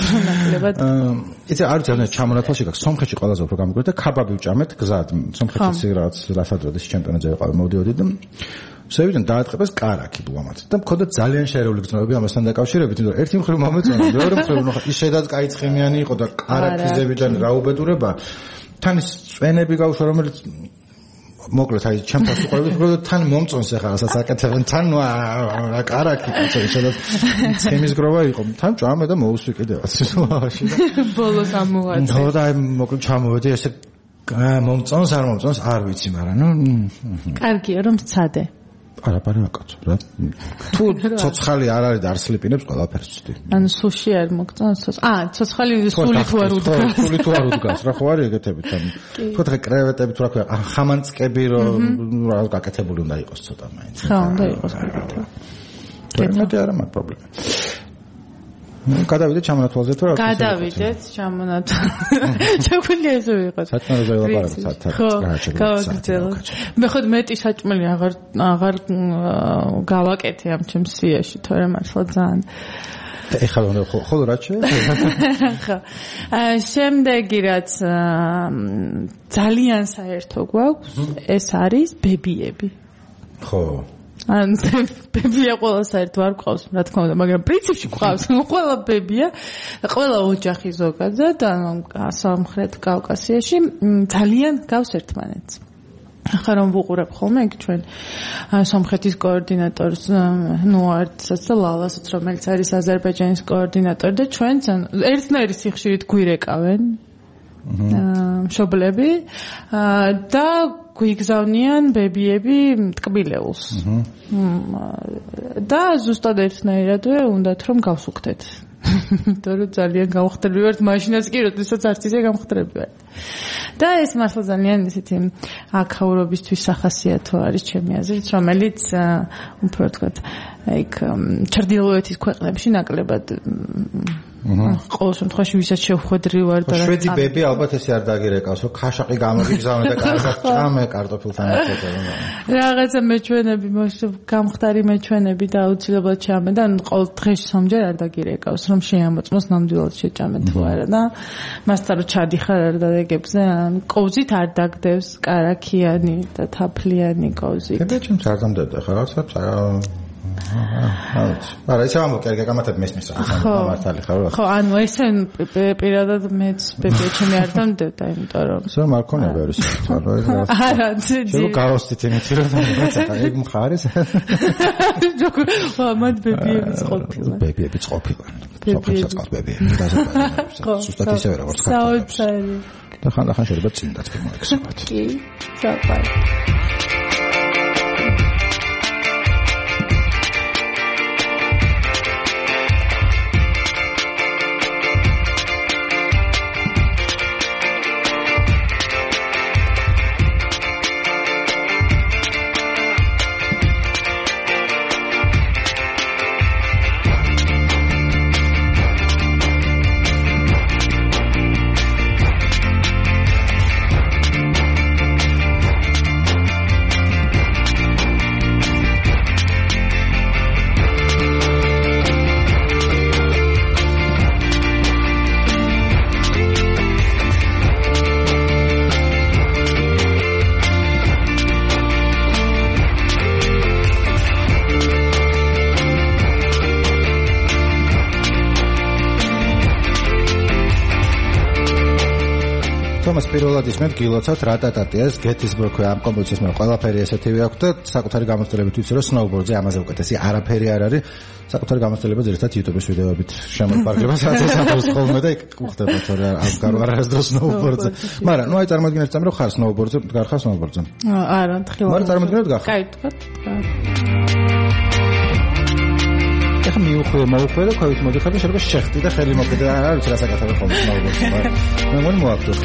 იცი არ ძალიან ჩამონათვალში გაქვს სომხეთში ყველაზე უფრო გამიგვიდა და ქაბაბი ვჭამეთ გზად სომხეთის რაღაც რასადროდეს ჩემპიონატზე ვიყავ მოდიოდი და შევიდან დაატყებეს კარაკი ბუამად და მქონდა ძალიან შერეული გრძნობები ამასთან დაკავშირებით, იმიტომ რომ ერთი მხრივ მომეწონა, მეორე მხრივ ის შედაც კაი ცხიმიანი იყო და კარაკიზებიდან რა უბედურება თან ის წვენები გავუშვა რომელიც მოკლედ აი ჩემთან უყურებით რომ თან მომწონს ახლა რასაც აკეთებენ თან რა კარაკი შეიძლება სქემის გროვა იყო თან ჭამე და მოუსვი კიდევაც სიტუაციაში ბოლოს ამოვაწე ნუ და მოკლედ ჩამოვედი ესე მომწონს არ მომწონს არ ვიცი მაგრამ ნუ კარგია რომ სცადე არა პარაკაცო რა თუ ცოცხალი არ არის და არ სლიპინებს ყველაფერს ვცდი ანუ სუში არ მოგწონს აა ცოცხალი სული თუ არ უდგას სული თუ არ უდგას რა ხო არის ეგეთებით ანუ თქო ხე კრევეტები თუ რა ქვია ხამანწკები რომ რა გაკეთებული უნდა იყოს ცოტა მაინც ხო უნდა იყოს კეთილი კეთილი არა მაგ პრობლემა გადავიდეთ ჩამონათვალზე თუ რა გადავიდეთ ჩამონათვალზე შეგვიძლია ესე ვიყოს საჭმელზე ელაპარაკეთ გავაგრძელოთ მე ხოდ მეტი საჭმელი აღარ აღარ გავაკეთე ამ ჩემს სიაში თორემ მართლა ძალიან ეხლა ხოლო რა შეიძლება ხო შემდეგი რაც ძალიან საერთო გვაქვს ეს არის ბებიები ხო ან ბებია ყველა საერთოდ არ გვყავს რა თქმა უნდა მაგრამ პრინციპში გვყავს ყველა ბებია ყველა ოჯახი ზოგადად სამხრეთ კავკასიაში ძალიან გავს ერთმანეთს ახლა რომ ვუყურებ ხოლმე იქ ჩვენ სომხეთის კოორდინატორს ნუარდსაც და ლალასაც რომელიც არის აზერბაიჯანის კოორდინატორი და ჩვენც ერთნაირი სიხშირით გვირეკავენ მშობლები და გვიგზავნიან ბებიები ტკბილეულს და ზუსტად ერთნაირადვე უნდათ რომ გავსუქდეთ იმიტომ რომ ძალიან გამხდები ვართ მაშინაც კი როდესაც არც ისე გამხდები ვართ და ეს მართლა ძალიან ისეთი აქაურობისთვის სახასიათო არის ჩემი აზრით რომელიც უფრო თქვათ აიქ ჩრდილოეთის ქვეყნებში ნაკლებად ყოველ შემთხვევაში ვისაც შევხვედრი ვარ და შვედი ბები ალბათ ესე არ დაგირეკავს რომ ქაშაყი გამოგიგზავნე და კარგად ჭამე კარტოფილთან ერთად რაღაცა მეჩვენები გამხდარი მეჩვენები და აუცილებლად ჭამე და ყოველ დღეში სამჯერ არ დაგირეკავს რომ შეამოწმოს ნამდვილად შეჭამე თუ არა და მასთან რომ ჩადიხარ არ დაგეგებზე კოვზით არ დაგდევს კარაქიანი და თაფლიანი კოვზით და ჩემს არ დამდებდა ხა რაღაცა არა ისე ამოკერგე გამათებ მესმის მართალი ხარ ხო ანუ ესე პირადად მეც ბებია ჩემი არ დამდებდა იმიტომ რომ სულ მარქონია ბევრი საერთოდ არა ძი გავოსტით იმით რომ რაღაცა ეგ მხარეს მათ ბებიებიც ყოფილან ბებიებიც ყოფილან სოფელსაც ყავს ბებიები ზუსტად ისევე როგორც საოცარი და ხანდახან შეიძლება წინდაც მოიქცევათ კი საყვარელი თომას პირველად ისმენთ გილოცავთ რა ტატატიას გეთისბურგ ამ კომპოზიციის მე ყველაფერი ესეთივე აქვს და საკუთარი გამოცდილებით ვიცი რომ სნოუბორდზე ამაზე უკეთესი არაფერი არ არის საკუთარი გამოცდილება ზირთად YouTube-ის ვიდეოებით შემოგვარგება სადაც ამბობს ხოლმე და იქ ხდება თორე ამ გარო არასდროს სნოუბორდზე მაგრამ ნუ აი წარმოგიდგენთ წამი რომ ხარ სნოუბორდზე გარხარ სნოუბორდზე არა თხილად მაგრამ წარმოგიდგენთ გახარ კაი თქვა ეხლა მიუხვიე მოუხვიე და ქვევით მოდიხარ და შეიძლება შეხტი და ხელი მოკიდე და არ ვიცი რა საკეთებ ხოლმე ნაუბოს მე მგონი მოაქვს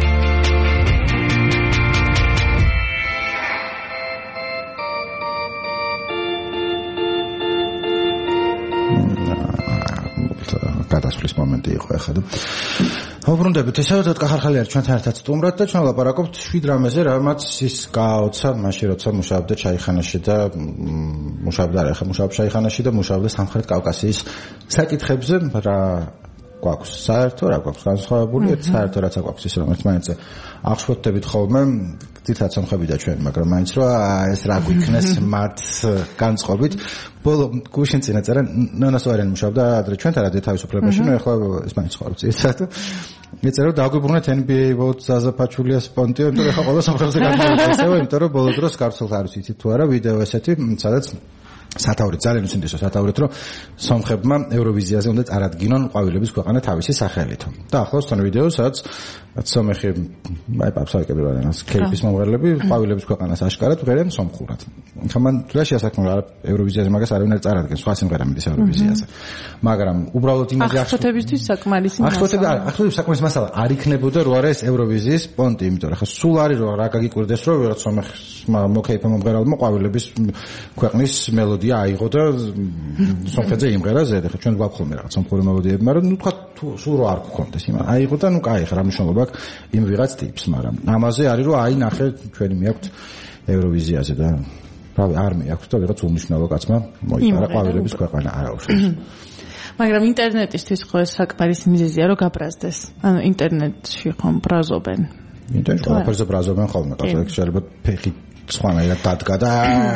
გადასვლის მომენტი იყო ახლა და ვუბრუნდებით ისე რომ კახალხალი არის ჩვენთან ერთად სტუმრად და ჩვენ ვლაპარაკობთ შვიდ რამეზე რამაც ის გააოცა მაშინ როცა მუშაობდა ჩაიხანაში და მუშაობდა რა ახლა მუშაობს ჩაიხანაში და მუშაობდა სამხრეთ კავკასიის საკითხებზე რა გვაქვს საერთო რა გვაქვს განსხვავებული საერთო რაც გვაქვს ის რომ ერთმანეთზე აღშფოთდებით ხოლმე თითქოს სამხებიდა ჩვენ მაგრამ მაინც რომ ეს რა გვიქნეს მათ განწყობით ბოლო გუშინ წინა წერა ნანასვარიანი მუშაობდა ადრე ჩვენთან რა თავისუფლებაში ნუ ეხლა ესპანეთში ხარობს ისეთ ეწერა რომ დაგვიბრუნეთ ენ ბი ეი ვოთ ზაზაფაჩულიას პონტიო იმიტომ რომ ეხლა ყველა სამხრეთზე გადმოვიდა ისევ იმიტომ რომ ბოლო დროს გარსულ არის იცით თუ არა ვიდეო ესეთი სადაც სათაურით ძალიან უსინდისო სათაურით რომ სომხებმა ევროვიზიაზე უნდა წარადგინონ ყვავილების ქვეყანა თავისი სახელით და ახლავს თან ვიდეო სადაც სომეხი აი პაპსაიკები რანას კეიპის მომღერლები ყვავილების ქვეყანას აშკარად ვღერენ სომხურად ხა მან რაშია საქმე რა ევროვიზიაზე მაგას არავინ არ წარადგენს სხვა სიმღერა მიდის ევროვიზიაზე მაგრამ უბრალოდ იმაზე ახშფოთებისთვის საკმარისი მასალა ახშფოთები ახშფოთების საკმარისი მასალა არ იქნებოდა რო არა ეს ევროვიზიის პონტი იმიტომ რომ ხა სულ არის რომ რა გაგიკვირდეს რომ ვიღაც სომეხს მოკეიფა მომღერალმა ყვავილების ქვეყნის მელოდია აიღო და სომხეთზე იმღერა ზედ ხა ჩვენ გვაქვს ხოლმე რაღაც სომხური მელოდიები მაგრამ ნუ თქვა სულ რო არ გქონდეს იმ აიღო და ნუ კაი ხა რა მნიშვნელობა აქვს იმ ვიღაც ტიპს მაგრამ ამაზე არის რომ აი ნახე ჩვენი მეაქვთ ევროვიზიაზე და რავი არ მეაქვთ და ვიღაც უმნიშვნელო კაცმა მოიწარა ყვავილების ქვეყანა არა უშავს მაგრამ ინტერნეტისთვის ხო ეს საკმარისი მიზეზია რომ გაბრაზდეს ანუ ინტერნეტში ხომ ბრაზობენ ინტერნეტში ყველაფერზე ბრაზობენ ხოლმე ყავს შეიძლება ფეხი სხვანაირად დადგა და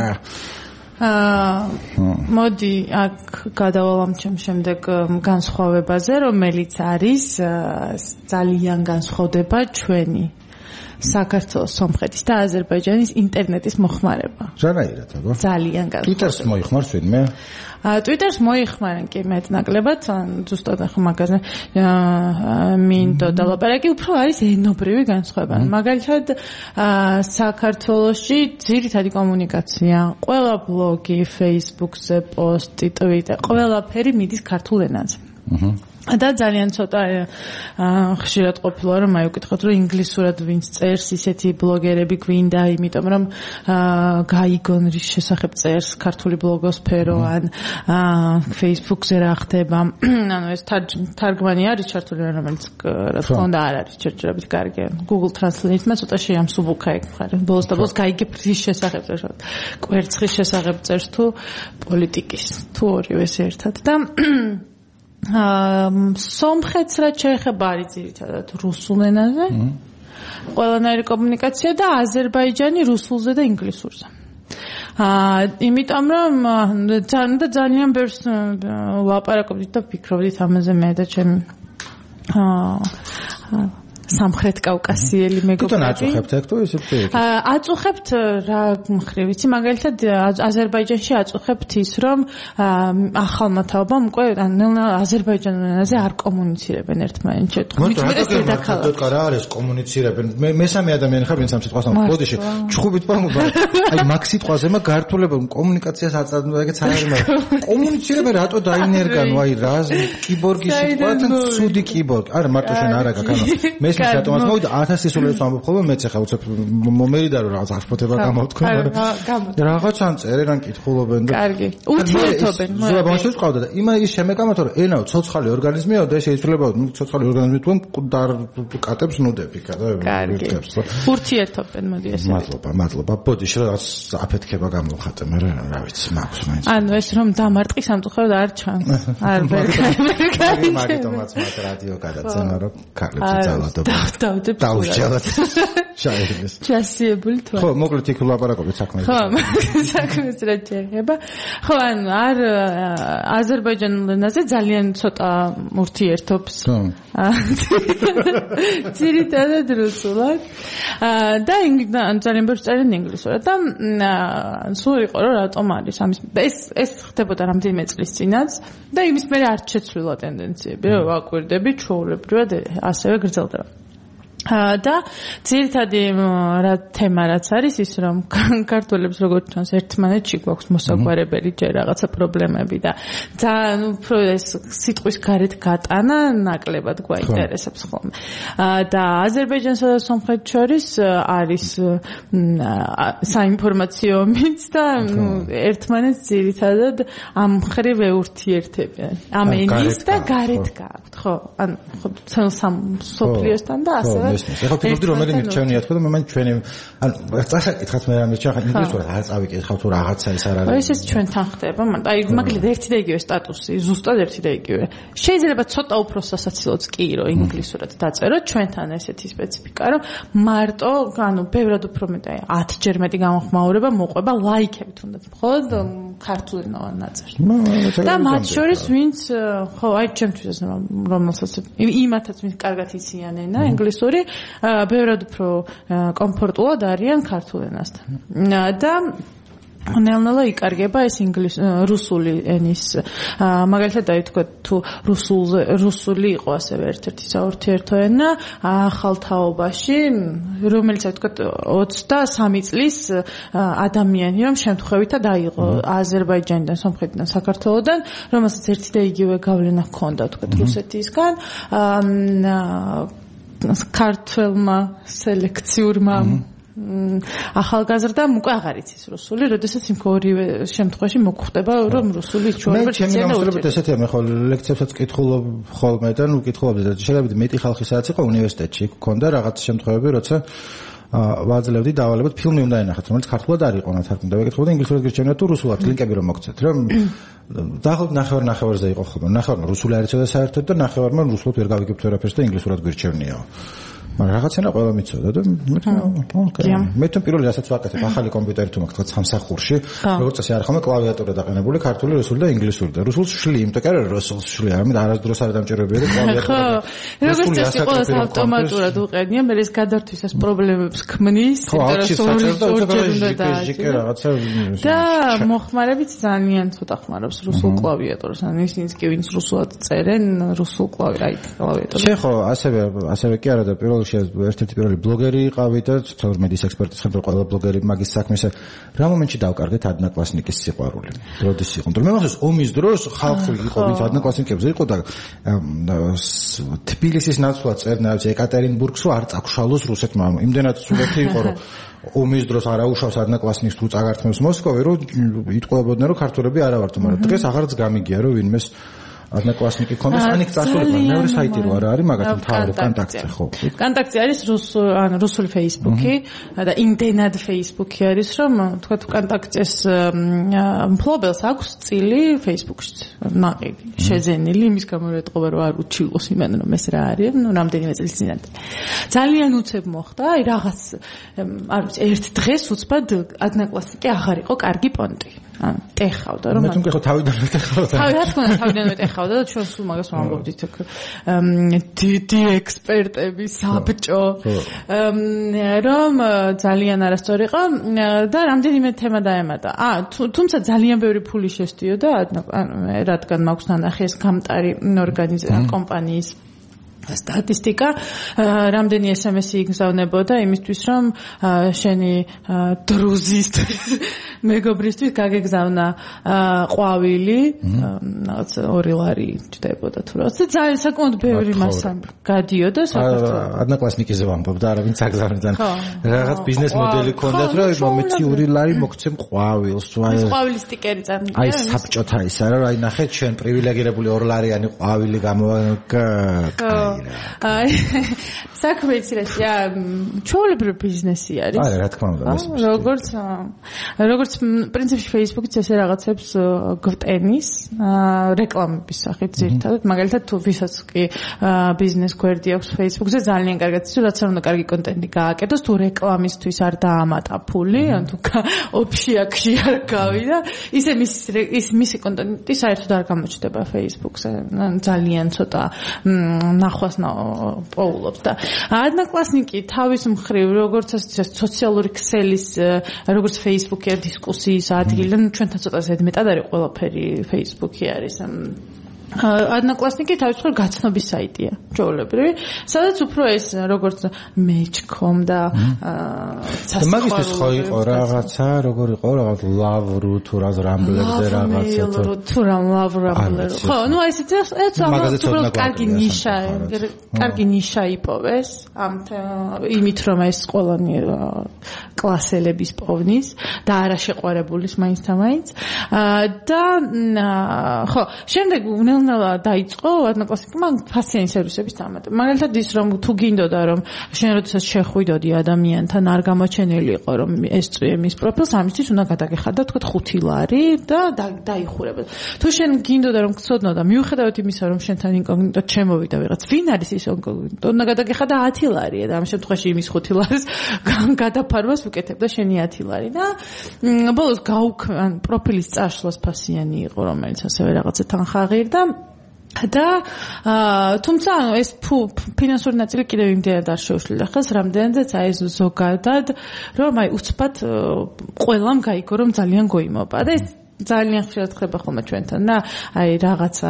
აა მოდი აქ გადავალამ ჩემ შემდეგ განსხვავებაზე რომელიც არის ძალიან განსხვავდება ჩვენი საქართველოს სომხეთის და აზერბაიჯანის ინტერნეტის მოხმარება. რანაირად აბა? ძალიან განსხვავდება. Twitter-ს მოიხმარს ვინმე? აა Twitter-ს მოიხმარენ კი მეტნაკლებად, ზუსტად ახლა მაგაზე მინდო და ლაპარაკი უფრო არის ენობრივი განსხვავება. მაგალითად საქართველოში ძირითადი კომუნიკაცია, ყველა ბლოგი, Facebook-ზე პოსტი, Twitter, ყველაფერი მიდის ქართულ ენაზე. აჰა და ძალიან ცოტა ხშირად ყოფილა რომ აი უკითხოთ რომ ინგლისურად ვინც წერს ისეთი ბლოგერები გვინდა იმიტომ რომ გაიგონ რის შესახებ წერს ქართული ბლოგოსფერო ან Facebook-ზე რა ხდება ანუ ეს თარგმანი არის ჩართული რომელიც რა თქმა უნდა არ არის ჩერჩერებით კარგი Google Translate-მა ცოტა შეამსუბუქა ეგ მხარე ბოლოს და ბოლოს გაიგებ რის შესახებ წერს კვერცხის შესახებ წერს თუ პოლიტიკის თუ ორივეს ერთად და აა სომხეთს რაც შეეხება არის ძირითადად რუსულ ენაზე. ყველანაირი კომუნიკაცია და აზერბაიჯანი რუსულზე და ინგლისურზე. აა იმიტომ რომ და ძალიან ბევრს ვაპარაკობდით და ვფიქრობდით ამაზე მე და ჩემი აა სამხრეთ კავკასიელი მეგობრები. თვითონ აწუხებთ ეგ თუ ისეთი? აა აწუხებთ რა მხრივ იცი მაგალითად აზერბაიჯანში აწუხებთ ის რომ ახალმა თაობამ უკვე აზერბაიჯანულ ენაზე არ კომუნიცირებენ ერთმანეთში. მოდი რა არის კომუნიცირებენ? მე მესამე ადამიანი ხარ ვინც ამ სიტყვას ამბობს. ბოდიში ჩხუბით პარმობა. აი მაგ სიტყვაზე მაგ გართულებენ კომუნიკაციას აწადნო ეგეც არ არის მაგრამ კომუნიცირებენ რატო დაინერგანო აი რა კიბორგის სიტყვათან ცუდი კიბორგი. არა მარტო შენ არა გაკანო. მე რატომაც მოვიდა ათასი სულელს ვამბობ ხოლმე მეც ახლა უცებ მომერიდა რომ რაღაც აღშფოთება გამოვთქვა მაგრამ რაღაცან წერენ კითხულობენ და კარგი ურთიერთობენ ზოგადად ბავშვებს ყავდა და იმა ის შემეკამათო რომ ენაო ცოცხალი ორგანიზმია და შეიძლება ცოცხალი ორგანიზმი თუ კატებს ნუდები და ვიკეთებს ურთიერთობენ მოდი ესე მადლობა მადლობა ბოდიში რაღაც აფეთქება გამოვხატე მე რა ვიცი მაქვს მაინც ანუ ეს რომ დამარტყი სამწუხაროდ არ ჩანს არ ვერკარი მაგიტომაც მათ რადიო გადაცემა რომ ქარლებში ძალადობ დავდებ დავშალოთ შაერეს ჩასიებული თუ ხო მოკლედ იქ ვლაპარაკობთ საქმეზე ხო საქმეს რა შეიძლება ხო ანუ არ აზერბაიჯანულ ენაზე ძალიან ცოტა ურთიერთობს ძირითადად რუსულად და ძალიან ბევრს წერენ ინგლისურად და სულ იყო რომ რატომ არის ამის ეს ეს ხდებოდა რამდენიმე წლის წინაც და იმის მერე არ შეცვლილა ტენდენციები რომ ვაკვირდები ჩვეულებრივად ასევე გრძელდება და ძირითადი რა თემა რაც არის ის რომ ქართველებს როგორც ჩანს ერთმანეთში გვაქვს მოსაგვარებელი ჯერ რაღაცა პრობლემები და ძალიან უფრო ეს სიტყვის გარეთ გატანა ნაკლებად გვაინტერესებს ხოლმე და აზერბაიჯანსა და სომხეთს შორის არის საინფორმაციო ომიც და ერთმანეთს ძირითადად ამ მხრივ ეურთიერთებიან ამ ენის და გარეთ გააქვთ ხო ან ხო სამ სოფლიოსთან და ასევე ეხლა ფიქრობდი რომ მე მირჩევნია თქო და მე მან ჩვენი ანუ წასაკითხავთ მე რამე ჩვენ ინგლისურად არ წავიკითხავ თუ რაღაცა ის არ არის ეს ჩვენთან ხდება მაგრამ აი მაგალითად ერთი და იგივე სტატუსი ზუსტად ერთი და იგივე შეიძლება ცოტა უფრო სასაცილოც კი რომ ინგლისურად დაწეროთ ჩვენთან ესეთი სპეციფიკა რომ მარტო ანუ ბევრად უფრო მეტი ათი ჯერ მეტი გამოხმაურება მოყვება ლაიქები თუნდაც მხოლოდ ქართულენოვან ნაწერს და მათ შორის ვინც ხო აი ჩემთვის რომელსაც იმათაც ვინც კარგად იციან ენა ინგლისური ბევრად უფრო კომფორტულად არიან ქართულ ენასთან და ნელ-ნელა იკარგება ეს ინგლისური რუსული ენის მაგალითად დავთქვათ თუ რუსულზე რუსული იყო ასევე ერთ-ერთი საურთიერთო ენა ახალ თაობაში რომელიც ვთქვათ ოცდასამი წლის ადამიანი რომ შემთხვევითად აიღო აზერბაიჯანიდან სომხეთიდან საქართველოსდან რომელსაც ერთი და იგივე გავლენა ჰქონდა ვთქვათ რუსეთისგან ქართველმა სელექციურმა ახალგაზრდამ უკვე აღარ იცის რუსული, როდესაც იმ ორივე შემთხვევაში მოგხვდება რომ რუსული ჩვეულებრივ იციან და უბრალოდ ესეთია მე ხო ლექციებსაც კითხულობ ხოლმე და ნუ კითხულობდი და შეიძლება მეტი ხალხი სადაც იყო უნივერსიტეტში ქონდა რაღაც შემთხვევები როცა ვაძლევდი დავალებოთ ფილმი უნდა ენახათ რომელიც ქართულად არ იყო ნათარგმნი და ვეკითხავდი ინგლისურად გირჩევნია თუ რუსულად ლინკები რომ მოგცეთ რომ დაახლოებით ნახევარ ნახევარზე იყო ხოლმე ნახევარმა რუსული არ იცოდა საერთოდ და ნახევარმა რუსულად ვერ გავიგებთ ვერაფერს და ინგლისურად გირჩევნიაო მაგრამ რაღაცენა ყველა მიცოდა და მე თვითონ პირველი რასაც ვაკეთებ ახალი კომპიუტერი თუ მაქვს თქვა სამსახურში როგორც წესი არ ხომ კლავიატურა დაყენებული ქართული რუსული და ინგლისური და რუსულს შლი იმიტომ კი არა რუსულს შლი არა არასდროს არ დამჭირებია და კლავიატურა როგორც წესი ყოველს ავტომატურად უყენია მე ეს გადართვის ეს პრობლემებს ქმნის და მოხმარებით ძალიან ცოტა ხმარობს რუსულ კლავიატურას ან ისინიც კი ვინც რუსულად წერენ რუსულ კლავიატურას შეხო ასევე ასევე კი არა და პირველ ერთ-ერთი პირველი ბლოგერი იყავი და თორმეტის ექსპერტის ხმები ყველა ბლოგერი მაგის საქმის რა მომენტში დავკარგეთ ადნაკლასნიკის სიყვარული როდის იყო მე მახსოვს ომის დროს ხალხი იყო ვინც ადნაკლასნიკებზე იყო და თბილისის ნაცვლად წერნა ეკატერინბურგს არ წაგშალოს რუსეთმა იმდენად სულეთი იყო რომ ომის დროს არ აუშავს ადნაკლასნიკს თუ წაგართმევს მოსკოვი რომ იტყუებოდნენ რომ ქართველები არა ვართ მაგრამ დღეს აღარც გამიგია რომ ვინმეს ადნაკლასნიკი ქონდეს ანიქ წასულიყო მეორე საიტი რო არა არის მაგათი მთავარი კონტაქტი ხო კონტაქტი არის რუსულ ან რუსული Facebook-ი და იმდენად Facebook-ი არის რომ თქვა თუ კონტაქტის მფლობელს აქვს წილი Facebook-ში ნაყიდი შეძენილი იმის გამო რომ ეტყობა რომ არ უჩილოს იმენ რომ ეს რა არის ნუ რამდენიმე წლის წინათ ძალიან უცებ მოხდა აი რაღაც არ ვიცი ერთ დღეს უცბად ადნაკლასნიკი აღარ იყო კარგი პონტი ან ტეხავდა რომ მე თუნდაც ხო თავიდან მეტეხავდა თავი რა თქმა უნდა თავიდან მეტეხავდა და ჩვენ სულ მაგას ვამბობდით დიდი ექსპერტები საბჭო რომ ძალიან არასწორი იყო და რამდენიმე თემა დაემატა ა თუმცა ძალიან ბევრი ფული შესდიოდა რადგან მაქვს ნანახი ეს გამტარი ორგანიზაცია კომპანიის სტატისტიკა რამდენი ეს ემ ესი იგზავნებოდა იმისთვის რომ შენი დრუზისთვის მეგობრისთვის გაგეგზავნა ყვავილი რაღაც ორი ლარი ჯდებოდა თუ რაღაც ძალიან საკმაოდ ბევრი მასა გადიოდა საქართველოს ადნაკლასნიკიზე ვამბობ და არავინ წაგზავნიდან რაღაც ბიზნეს მოდელი ქონდათ რომ მომეცი ორი ლარი მოგცემ ყვავილს ეს ყვავილის სტიკერი წამიგია აი საბჭოთა ის არა აი ნახეთ ჩვენ პრივილეგირებული ორი ლარიანი ყვავილი გამოგა აი საქმე იცრესია ჩვეულებრივი ბიზნესი არის არა რა თქმა უნდა როგორც როგორც პრინციპში Facebook-იც ესე რაღაცებს გვტენის რეკლამების სახით ძირითადად მაგალითად თუ ვისაც კი ბიზნეს გვერდი აქვს Facebook-ზე ძალიან კარგად იცი რაც არ უნდა კარგი კონტენტი გააკეთოს თუ რეკლამისთვის არ დაამატა ფული ან თუ ოფშიაქში არ გავიდა ისე მის ის მისი კონტენტი საერთოდ არ გამოჩნდება Facebook-ზე ძალიან ცოტა ნახვას პოულობს და ადნაკლასნიკი თავის მხრივ როგორც ასე სოციალური ქსელის როგორც Facebook-ი დისკუსიის ადგილი ჩვენთან ცოტა ზედმეტად არის ყველაფერი Facebook-ი არის Adnoklassniki თავისუფლ გაცნობის საიტია, ჩვეულებრივი, სადაც უფრო ეს როგორც match.com და სასწავლო მაგისტრის ხო იყო რაღაცა, როგორ იყო რაღაც ლავრუ თუ რა რამბლერზე რაღაცა თუ რამ ლავრამბლერო. ხო, ну ესეც ეს უბრალოდ კარგი ნიშა, კარგი ნიშა იპოვეს ამ იმით რომ ეს ყველანი კლასელების პოვნის და არა შეყვარებულის მაინც თამაინც და ხო, შემდეგ ნელა დაიწყო ადნოკლასიკმა ფასიანი სერვისების დამატება. მაგალითად ის რომ თუ გინდოდა რომ შენ როდესაც შეხვიდოდი ადამიანთან არ გამოჩენილი იყო რომ ეს წვიე მის პროფილს ამისთვის უნდა გადაგეხადა თქვა ხუთი ლარი და დაიხურება. თუ შენ გინდოდა რომ გწოდნოდა მიუხედავად იმისა რომ შენთან ინკოგნიტო შემოვიდა ვიღაც ვინ არის ის ინკოგნიტო უნდა გადაგეხადა ათი ლარია და ამ შემთხვევაში იმის ხუთი ლარის გადაფარვას უკეთებდა შენი ათი ლარი და ბოლოს გაუქმან პროფილის წაშლას ფასიანი იყო რომელიც ასევე რაღაცა თანხა აღირდა და თუმცა ანუ ეს ფინანსური ნაწილი კიდევ იმდენად არ შეუშლიდა ხელს რამდენადაც აი ეს ზოგადად რომ აი უცბად ყველამ გაიგო რომ ძალიან გოიმობა და ეს ძალიან ხშირად ხდება ხოლმე ჩვენთან და აი რაღაცა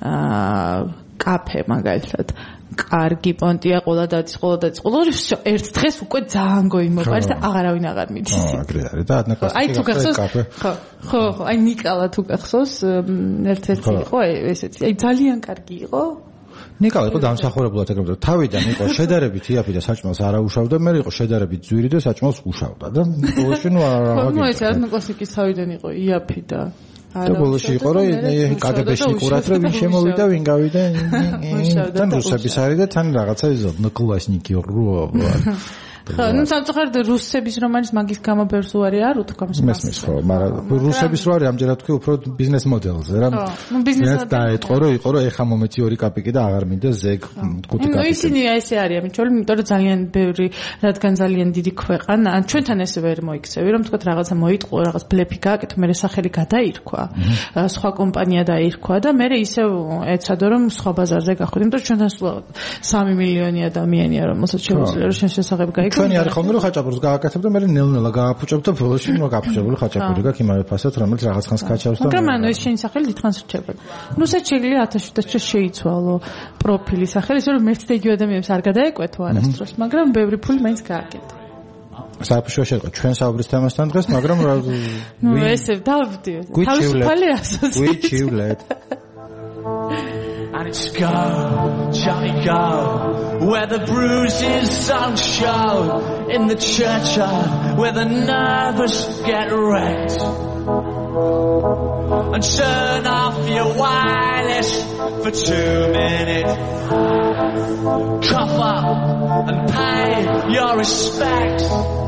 კაფე მაგალითად კარგი პონტია ყოლა დადის ყოლა დადის ყოლა ერთ დღეს უკვე ძალიან გოიმობა და აღარავინ აღარ მიდის. ხო, აგრე არის და ადნოკლასიკი აი თუ გახსოვს ხო, ხო, ხო, აი ნიკალა თუ გახსოვს ერთ-ერთი იყო ესეთი, აი ძალიან კარგი იყო. ნიკალა იყო დამსახურებულად ეგრევე და თავიდან იყო შედარებით იაფი და საჭმელს არ აუშავდა, მე იყო შედარებით ძვირი და საჭმელს უშავდა და ბოლოში ნუ არ აღარ. ხო, ეს ადნოკლასიკის თავიდან იყო იაფი და და ბოლოში იყო რომ კაგებეში ყურათ რომ ვინ შემოვიდა ვინ გავიდა თან რუსების არის და თან რაღაცა ის ნოკლასნიკი რო ხო, ну სამწუხაროდ რუსების რომანის მაგის გამო ბევრს უარი არ უთქვამს. მესმის ხო, მაგრამ რუსების რო არის ამჯერად თქვი უფრო ბიზნეს მოდელზე რა. ну ბიზნეს დაეთყო რომ იყო რომ ეხა მომენტი ორი კაპიკი და აღარ მინდა ზეგ ხუთი კაპიკი. ну ისინი ესე არიან მიჩველი, იმიტომ რომ ძალიან ბევრი რადგან ძალიან დიდი ქვეყანა, ჩვენთან ესე ვერ მოიქცევი, რომ თქვა რაღაცა მოიტყო, რაღაც ბლეფი გააკეთო, მე სახელი გადაირქვა, სხვა კომპანია დაირქვა და მე ისე ეცადო რომ სხვა ბაზარზე გახვიდე, იმიტომ რომ ჩვენთან სულ სამი მილიონი ადამიანია, რომელსაც შეუძლია რომ შენ შესახებ გაიგო. ჩვენი არის ხოლმე რომ ხაჭაპურს გააკეთებ და მე ნელ-ნელა გააფუჭებ და ბოლოში ნუ გაფუჭებული ხაჭაპური გაქვს იმავე ფასად რომელიც რაღაც ხანს გაჩავს და მაგრამ ანუ ეს შენი სახელი დიდხანს რჩება. ნუ შეიძლება ათას შვიდას შეიცვალო პროფილი სახელი ისე რომ მეც და იგივე ადამიანებს არ გადაეკვეთო არასდროს, მაგრამ ბევრი ფული მაინც გააკეთე. საფშოშე იყო ჩვენ საუბრის თემასთან დღეს, მაგრამ ნუ ესე დავდივ. თავისუფალი ასოციაცია. გვიჩივლეთ. And it's go, Johnny go, where the bruises don't show, in the churchyard where the nervous get wrecked. And turn off your wireless for two minutes. Cough up and pay your respect.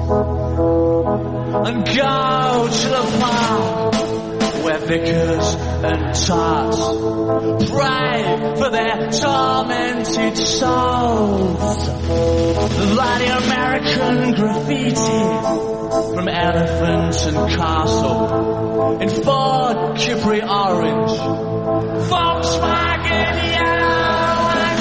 And go to the park where vicars and tarts pray for their tormented souls. Like the American graffiti from Elephant and Castle in Ford Capri Orange, Volkswagen Yellow and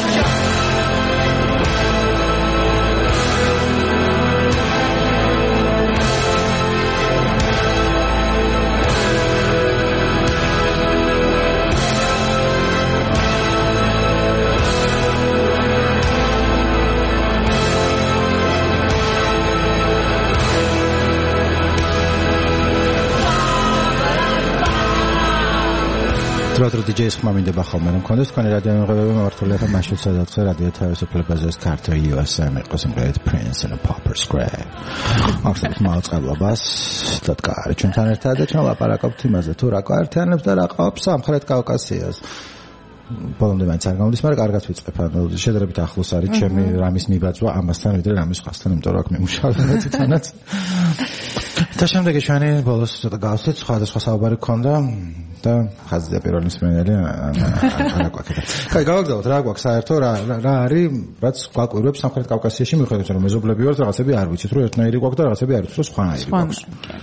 დროდრო დიჯეის ხმა მინდება ხოლმე რომ მქონდეს თქვენი რადიო მიღებები მართულია და მაშინ სადაც რადიო თავისუფლებაზე ეს ქართო იუ ეს ემ იყოს იმღერეთ Prince and a Pauper Square. ახსენეთ მაუწყებლობას დადგარი ჩვენთან ერთად და ჩვენ ლაპარაკობთ იმაზე თუ რა გაერთიანებს და რა ყავს სამხრეთ კავკასიას. ბოლომდე მაინც არ გამოდის, მაგრამ კარგად ვიწყებ. ანუ შედარებით ახლოს არის ჩემი რამის მიბაძვა ამასთან ვიდრე რამის ხასთან, იმიტომ რომ აქ მიმუშავე თვითონაც. და შემდეგი ჩვენი ბოლოს ცოტა გავსვით, სხვადასხვა საუბარი გქონდა და ხაზზე პირველი მსმენელი არა გვაქვს. კაი, გავაგზავნოთ რა გვაქვს საერთო, რა რა არის, რაც გვაკვირვებს სამხრეთ კავკასიაში, მიუხედავად რომ მეზობლები ვართ, რაღაცები არ ვიცით, რომ ერთნაირი გვაქვს და რაღაცები არ ვიცით, რომ სხვანაირი გვაქვს.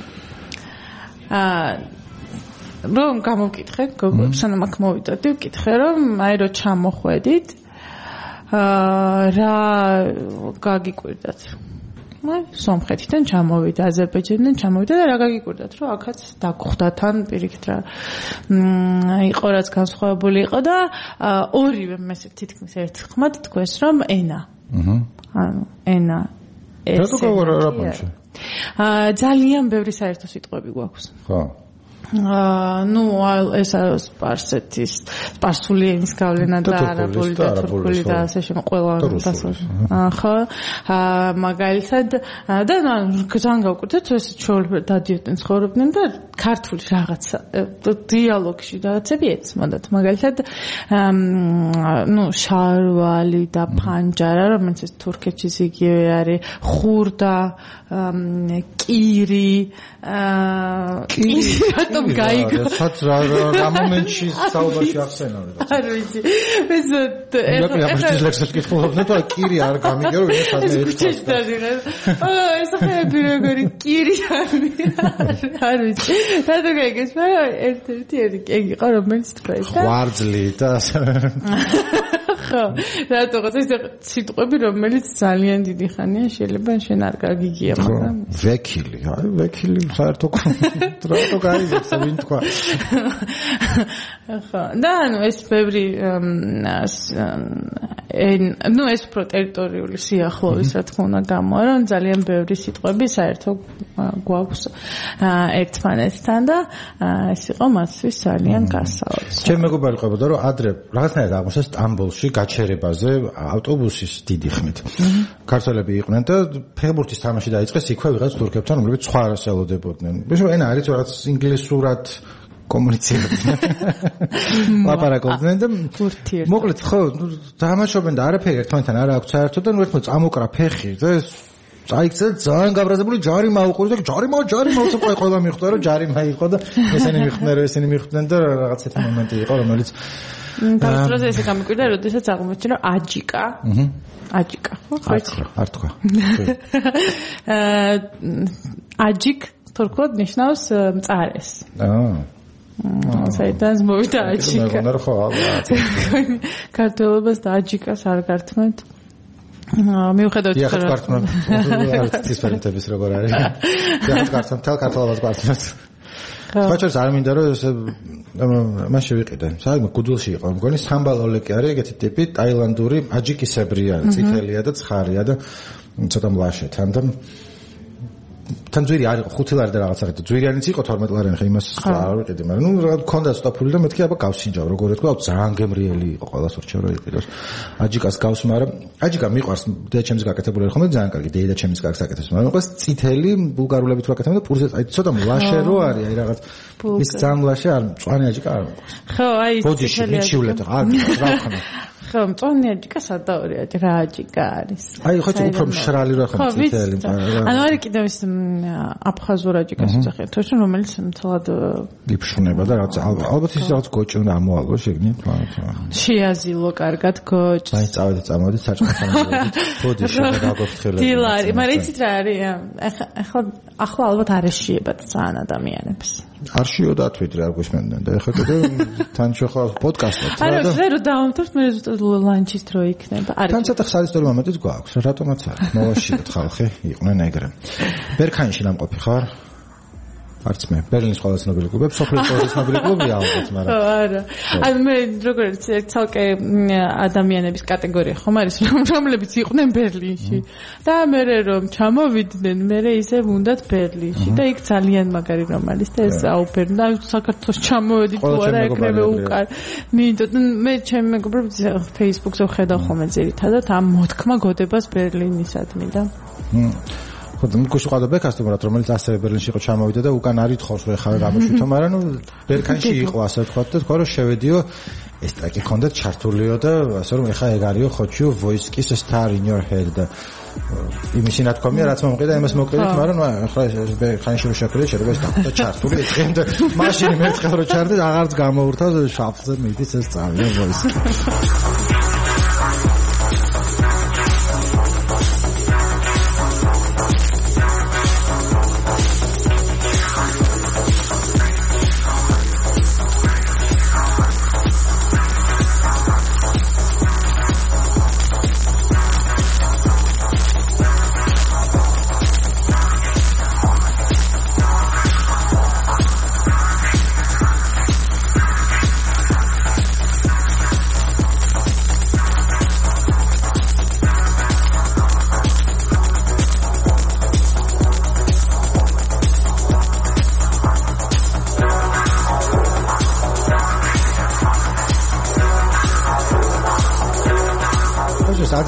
აა რომ გამოვკითხე, გოგო, სანამ აქ მოვიდოდი, ვკითხე რომ აი რო ჩამოხვედით, აა რა გაგიკვირდათ? სომხეთიდან ჩამოვიდა, აზერბაიჯანიდან ჩამოვიდა და რა გაგიკვირდათ, რომ აქაც დაგხვდა თან პირიქით რა. იყო რაც განსხვავებული იყო და ორივე მე თითქმის ერთხმად თქვეს, რომ ენა. აჰა. ანუ ენა ეს. რა გაგორაპანში? ძალიან ბევრი საერთო სიტყვები გვაქვს. ხო. აა ნუ ეს სპარსეთის სპარსული ენის გავლენა და არაბული და თურქული და ასე შემდეგ ყველა დასავლეთ. ხო. აა მაგალითად და ძალიან გავკვირდეთ ეს ჩვეულებრივ დადიოდნენ ცხოვრობდნენ და ქართული რაღაცა დიალოგში რაღაცები ეცმოდათ. მაგალითად ნუ შარვალი და ფანჯარა რომელიც ეს თურქეთში იგივე არის ხურდა კირი აა კირი რომ გაიგო. რაც რა მომენტში საუბარში ახსენავ. არ ვიცი. ეს ეხლა ეხლა ლექსებს კითხულობდნენ და კირი არ გამიგე რომ ეს ასე ეცქვა. აა ეს ხები როგორი კირი არ ვიცი. რატო გაიგეს? მაგრამ ერთ-ერთი ეგ იყო რომელიც თქვა ეს და ვარძლი და ხო. რატოღაც ეს სიტყვები რომელიც ძალიან დიდი ხანია შეიძლება შენ არ გაგიგია მაგრამ ვეკილი. აი ვეკილი საერთოდ რატო გაიგე? ვინ თქვა? ხო, და ანუ ეს ბევრი ნუ ეს უფრო ტერიტორიული სიახლოვის რა თქმა უნდა გამოა, რომ ძალიან ბევრი სიტყვები საერთოდ გვაქვს ერთმანეთთან და ეს იყო მათთვის ძალიან გასაოცარი. ჩემ მეგობარი ყვებოდა, რომ ადრე რაღაცნაირად აღმოჩნდა სტამბოლში გაჩერებაზე ავტობუსის დიდი ხნით. ქართველები იყვნენ და ფეხბურთის თამაში დაიწყეს იქვე ვიღაც თურქებთან, რომლებიც სხვა რას ელოდებოდნენ. ბიჭო, ენა არის რაღაც ინგლისურად კომუნიცირებდნენ. ლაპარაკობდნენ და მოკლედ ხო, თამაშობენ და არაფერი ერთმანეთთან არ აქვს საერთოდ და ნუ ერთმანეთს წამოკრა ფეხი და ეს წაიქცა ძალიან გაბრაზებული ჯარი მაუყურე და ჯარი მაუ ჯარი მაუცა ყველა მიხვდა რომ ჯარი მაიყო და ესენი მიხვდნენ რომ ესენი მიხვდნენ და რაღაც ერთი მომენტი იყო რომელიც თავისუფლად ესე გამიკვირდა როდესაც აღმოჩნდა რომ აჯიკა აჰა აჯიკა ხო არ თქვა აჯიკ თურქულად ნიშნავს მწარეს აა საერთოდ მოვიდა აჯიკა მე მგონია ხო ალბათ ქართველობას და აჯიკას არ გართმევთ მიუხედავად ის რა გართმევ ის ფერენტების როგორ არის ის გართმევ თელ ქართველობას გართმევ ხაჭერს არ მინდა რომ ეს მაშ შევიყიდე საერთოდ გუდულში იყო მგონი სამბალოლეკი არის ეგეთი ტიპი ტაილანდური აჯიკისებრია წითელია და ცხარია და ცოტა მლაშე თან და თან ძვირი არის ხუთი ლარი და რაღაცა და ძვირიანიც იყო თორმეტ ლარიანი ხა იმას არ ვიყიდი მაგრამ ნუ რაღაც მქონდა ცოტა ფული და მეთქი აბა გავსინჯავ როგორ ეთქვა ძალიან გემრიელი იყო ყველას ურჩევ რომ იყიდოს აჯიკას გავს მაგრამ აჯიკა მიყვარს დედაჩემის გაკეთებული არ ხომ და ძალიან კარგი დედაჩემის კარგს აკეთებს მაგრამ მიყვარს წითელი ბულგარულებით ვაკეთებ და პურზე აი ცოტა მლაშე რო არის აი რაღაც ის ძალიან მლაშე არ მწვანე აჯიკა არ მიყვარს ხო აი ბოდიში მიჩივლეთ არ მიყვარს რა ვქნა ხო მწვანე აჯიკა სადაური რა აჯიკა არის აი ხო უფრო მშრალი რა ხო წითელი ანუ არის კიდევ ის აფხაზურ აჯიკას ვიძახეთ თორემ რომელიც მთლად იფშუნება და რაღაც ალბათ ის რაღაც გოჭი უნდა ამოალო შეგნით შეაზილო კარგად გოჭს აი წავედი წამოვედი საჭმელთან ბოდიში და გაგოფრთხილებ დილარი მაგრამ იცით რა არის ახლა ახლა ალბათ არ ეშიებათ ძალიან ადამიანებს არ შიოდათ ვიდრე არ გვისმენდნენ და ეხლა კიდე თან შეხლა პოდკასტად არა ზე რომ დავამთავრეთ მე ზუსტად ლანჩის დრო იქნება არის თან ცოტა ხალისტორი მომენტიც გვაქვს რატომაც არა მოვაშიოთ ხალხი იყვნენ ეგრე ბერქანში ნამყოფი ხარ არც მე ბერლინის ყველა ცნობილი კლუბი სოფლის ყველა ცნობილი კლუბია ალბათ მაგრამ არა აი მე როგორც ცალკე ადამიანების კატეგორია ხომ არის რომლებიც იყვნენ ბერლინში და მე რომ ჩამოვიდნენ მე ისე ვუნდათ ბერლინში და იქ ძალიან მაგარი რომ არის და ეს აუფერნა და საქართველოს ჩამოვედი თუ არა ეკრევე უკან მინდოდ მე ჩემი მეგობრებს Facebook-ზე ვხედავ ხოლმე ძირითადად ამ მოთქმა გოდებას ბერლინისადმი და ხოდა მგუშ ყავდა ბეკასტუმრად რომელიც ასევე ბერლინში იყო ჩამოვიდა და უკან არ ითხოვს რომ ეხლა გამოშვითო მაგრამ ნუ ბერქანში იყო ასე ვთქვათ და თქვა რომ შევედიო ეს ტრეკი ხონდა ჩართულიო და ასე რომ ეხლა ეგ არისო ხოჩიო voice-ის star in your head და იმისი ნათქვამია რაც მომყიდა იმას მოკრედით მაგრამ ნუ ეხლა ბერქანში რო შეფრე შეიძლება ეს და ჩართული ეხლა და მაშინ მე ცხელ რო ჩარდე აღარც გამოურთავ შაფზე მიდის ეს წავიდა voice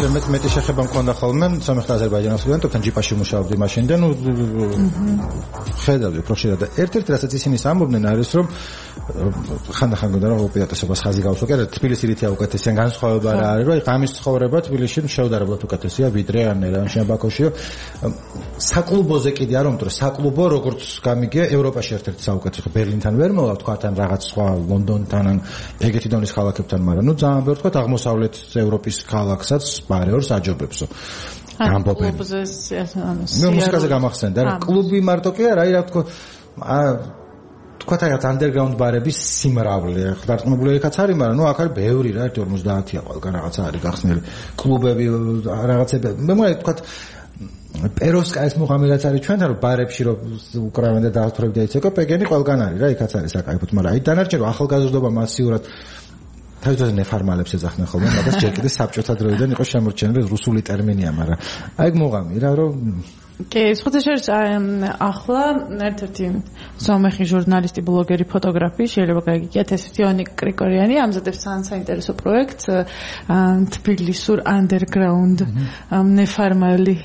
მე მეტი შეხება მქონდა ხოლმე სამეხთა აზერბაიჯანის სტუდენტებთან ჯიპაში მუშაობდი მაშინ და ნუ ხედავდი უფრო ხშირად და ერთ-ერთი რასაც ისინი ამბობდნენ არის რომ ხანდახან გონდა რომ უპირატესობას ხაზი გავუსვა კი თბილისი რითია უკეთესია განსხვავება რა არის რომ ამის ცხოვრება თბილისში შევდარებლად უკეთესია ვიდრე ან ერევანში ან ბაქოში საკლუბოზე კიდე არ ვამბობ რომ საკლუბო როგორც გამიგია ევროპაში ერთ-ერთი საუკეთესო ბერლინთან ვერ მოვა თქვა თან რაღაც სხვა ლონდონთან ან ეგეთი დონის ქალაქებთან მაგრამ ნუ ძალიან ბევრ თქვა აღმოსავლეთ ევროპის ქალაქსაც ბარეორს აჯობებსო ამბობენ მე მუსიკაზე გამახსენდა რა კლუბი მარტო კი არა აი რა თქვა თქვა რაღაც underground ბარების სიმრავლე ახლა დარწმუნებული იქაც არის მაგრამ ნუ აქ არის ბევრი რა ერთი ორმოცდაათია ყველგან რაღაცა არის გახსნილი კლუბები რაღაცები მე მგონია თქვა პეროვსკაის მუღამი რაც არის ჩვენთან რომ ბარებში რომ უკრავენ და დაასწრებდა იცეკო პეგენი ყველგან არის რა იქაც არის საკაიფოდ მაგრამ აი დანარჩენ რომ ახალგაზრდობა მასიურად თავისთავად ნეფარმალებს ეძახდნენ ხოლმე მაგას ჯერ კიდე საბჭოთა დროიდან იყო შემორჩენილი რუსული ტერმინია მაგრამ აი მუღამი რა რომ კი, სხვათა შორის ახლა ერთ-ერთი სომეხი ჟურნალისტი, ბლოგერი, ფოტოგრაფი, შეიძლება გაიგიათ, ესეთი ონიკ კრიკორიანი ამზადებს საინტერესო პროექტს თბილისურ underground ნეფარმალი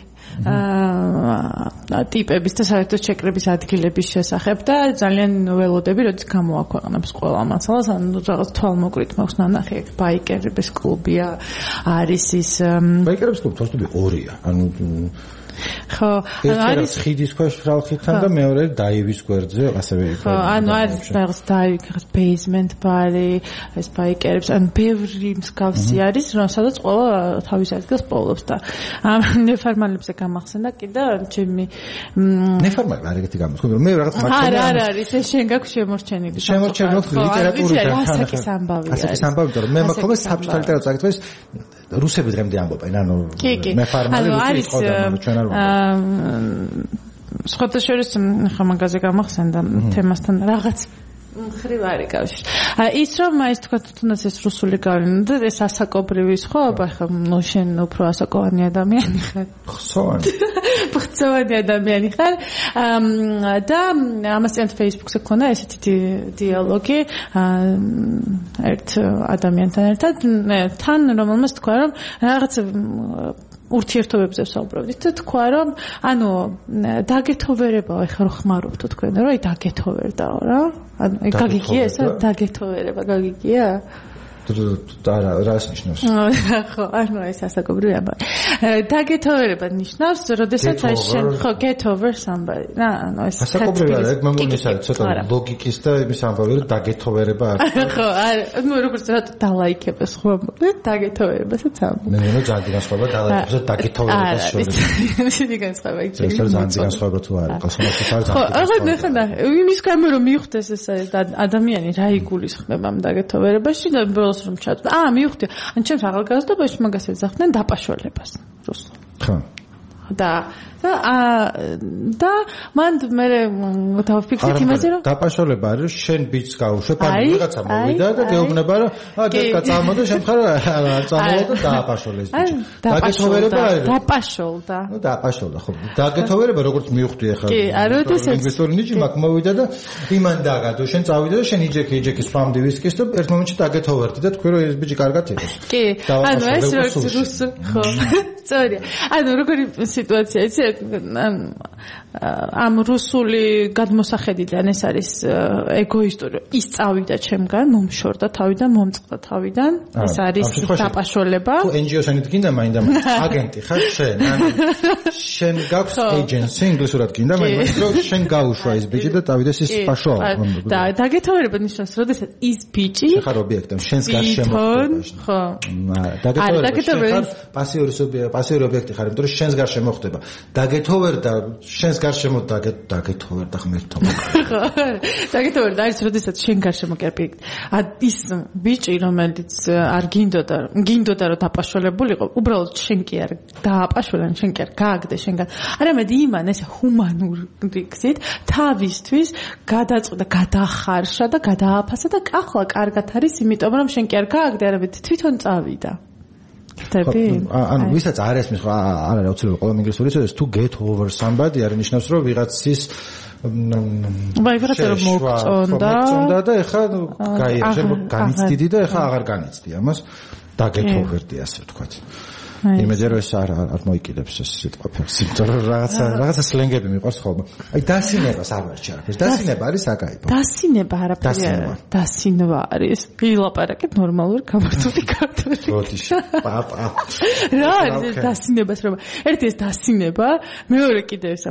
ტიპების და საერთოდ შეკრების ადგილების შესახებ და ძალიან ველოდები, როდის გამოაქვეყნებს ყველა მასალას, ანუ რაღაც თვალმოკვით მაქვს ნანახი, ბაიკერების კლუბია, არის ის ბაიკერების კლუბი თორსტები ორია, ანუ ხო, არის ხიდის ქვეშ ფრალხიდან და მეორე დაივის გვერდზე, ასევე იქ. ხო, ანუ არის რაღაც დაივი, რაღაც basement ბარი, ეს ბაიკერებს, ანუ ბევრი მსგავსი არის, სადაც ყველა თავის ადგილს პოულობს და ამ ნეფარმალებზე გამახსენდა კიდე ჩემი ნეფარმალი არ ეგეთი გამოსხმები, მე რაღაც მაჩვენე. არა, არა, არის, ეს შენ გაქვს შემორჩენილი. შემორჩენილი ლიტერატურიდან ასაკის ამბავი არის. ასაკის ამბავი, მაგრამ მე მაქვს ხოლმე საბჭოთა ლიტერატურა წაკითხვის რუსები დღემდე ამბობენ, ანუ ნეფარმალი რუსი ყოდა, ჩვენ არ სხვათა შორის ხა მაგაზე გამახსენდა თემასთან რაღაც მხრივ არის კავშირი. ის რომ ის თქვა თუნდაც ეს რუსული გავლენა და ეს ასაკობრივი სხვაობა ხა ნუ შენ უფრო ასაკოვანი ადამიანი ხარ. ხსოვანი. ხსოვანი ადამიანი ხარ. და ამასთან Facebook-ზე ქონა ესეთი დიალოგი ერთ ადამიანთან ერთად თან რომელმაც თქვა რომ რაღაც ურთიერთობებზე ვსაუბრობდით და თქვა რომ ანუ დაგეთოვერებაო ეხლა რო ხმარობთ თქვენ რომ აი დაგეთოვერდაო რა ანუ გაგიგია ეს დაგეთოვერება გაგიგია და რას ნიშნავს? ხო, ანუ ეს ასაკობრივი ამბავი. დაგეთოვერება ნიშნავს, როდესაც აი შენ ხო get over somebody. რა, ანუ ეს ასაკობრივი არა, ეგ მე მგონი ის არის ცოტა ლოგიკის და იმის ამბავი, რომ დაგეთოვერება არ. ხო, არა, ნუ როგორც რატო დალაიქებს ხო ამბობ, დაგეთოვერებასაც ამბობ. მე მგონი ძალიან განსხვავება დალაიქებს და დაგეთოვერებას შორის. ისეთი განსხვავება იქ. ეს ძალიან განსხვავება თუ არა, ყოსმოსი თარ ძალიან. ხო, აღარ ნახა, იმის გამო რომ მიხვდეს ეს ადამიანი რა იგულისხმება ამ დაგეთოვერებაში და რომ ჩატო. აა, მივხვდი. ან ჩემს ახალგაზრდობაში მაგას ეძახდნენ დაპაშოლებას. რუსულ. ხო. და და და მან მე დავფიქრეთ იმაზე რომ დაპაშოლება არის შენ ბიჭს გაუშვებ ან ვიღაცა მოვიდა და გეუბნება რომ ა დედკა წამოდა შენ ხარ არ წამოდა და დააპაშოლეს ბიჭი. დაგეთოვერება არის დაპაშოლდა. ნუ დააპაშოლდა ხო. დაგეთოვერება როგორც მივხვდი ახლა. კი, არა ეს ინვესტორი ნიჭი მაგ მოვიდა და იმან დაგადო შენ წავიდა და შენ იჯექი იჯექი სპამდი ვისკის და ერთ მომენტში დაგეთოვერდი და თქვი რომ ეს ბიჭი კარგად იყოს. კი, ანუ ეს როგორც რუსულ ხო. სწორია. ანუ როგორი სიტუაცია იცი ამ რუსული გადმოსახედიდან ეს არის ეგოისტური ის წავიდა ჩემგან მომშორდა თავიდან მომწყდა თავიდან ეს არის დაპაშოლება თუ ენ ჯი ო-სანით გინდა მაინდა აგენტი ხარ შენ ანუ შენ გაქვს ეიჯენსი ინგლისურად გინდა მაინდა რომ შენ გაუშვა ეს ბიჭი და წავიდეს ის პაშო და დაგეთოვერება ნიშნავს როდესაც ის ბიჭი ხარ ობიექტი შენს გარშემო ხო დაგეთოვერება პასიური პასიური ობიექტი ხარ იმიტომ რომ შენს გარშემო ხდება დაგეთოვერდა შენს გარშემო დაგეთოვერდა ღმერთო ხო დაგეთოვერდა არის როდესაც შენ გარშემო კერპიკ ის ბიჭი რომელიც არ გინდოდა გინდოდა რომ დაპაშოლებულიყო უბრალოდ შენ კი არ დააპაშოლან შენ კი არ გააგდე შენგან არამედ იმან ეს ჰუმანური გზით თავისთვის გადაწყდა გადახარშა და გადააფასა და ახლა კარგად არის იმიტომ რომ შენ კი არ გააგდე არამედ თვითონ წავიდა ანუ ვისაც არ ესმის ხო არ არის აუცილებელი ყველა ინგლისური იცოდეს თუ get over somebody არ ნიშნავს რომ ვიღაცის ვიღაცა რომ მოგწონდა და ეხლა გაიერთე განიცდიდი და ეხლა აღარ განიცდი ამას დაგეთოვერდი ასე ვთქვათ იმედია რომ ეს არ არ მოიკიდებს ეს სიტყვა ფერს, იმიტომ რომ რაღაცა რაღაცა სლენგები მიყვარს ხოლმე. აი დასინებას არ ვარჩი არაფერს. დასინება არის აკაიბო. დასინება არაფერი არა. დასინვა არის. ილაპარაკეთ ნორმალური გამართული ქართული. როდიში. პაპა. რა არის ეს დასინებას რომ ერთი ეს დასინება, მეორე კიდე ეს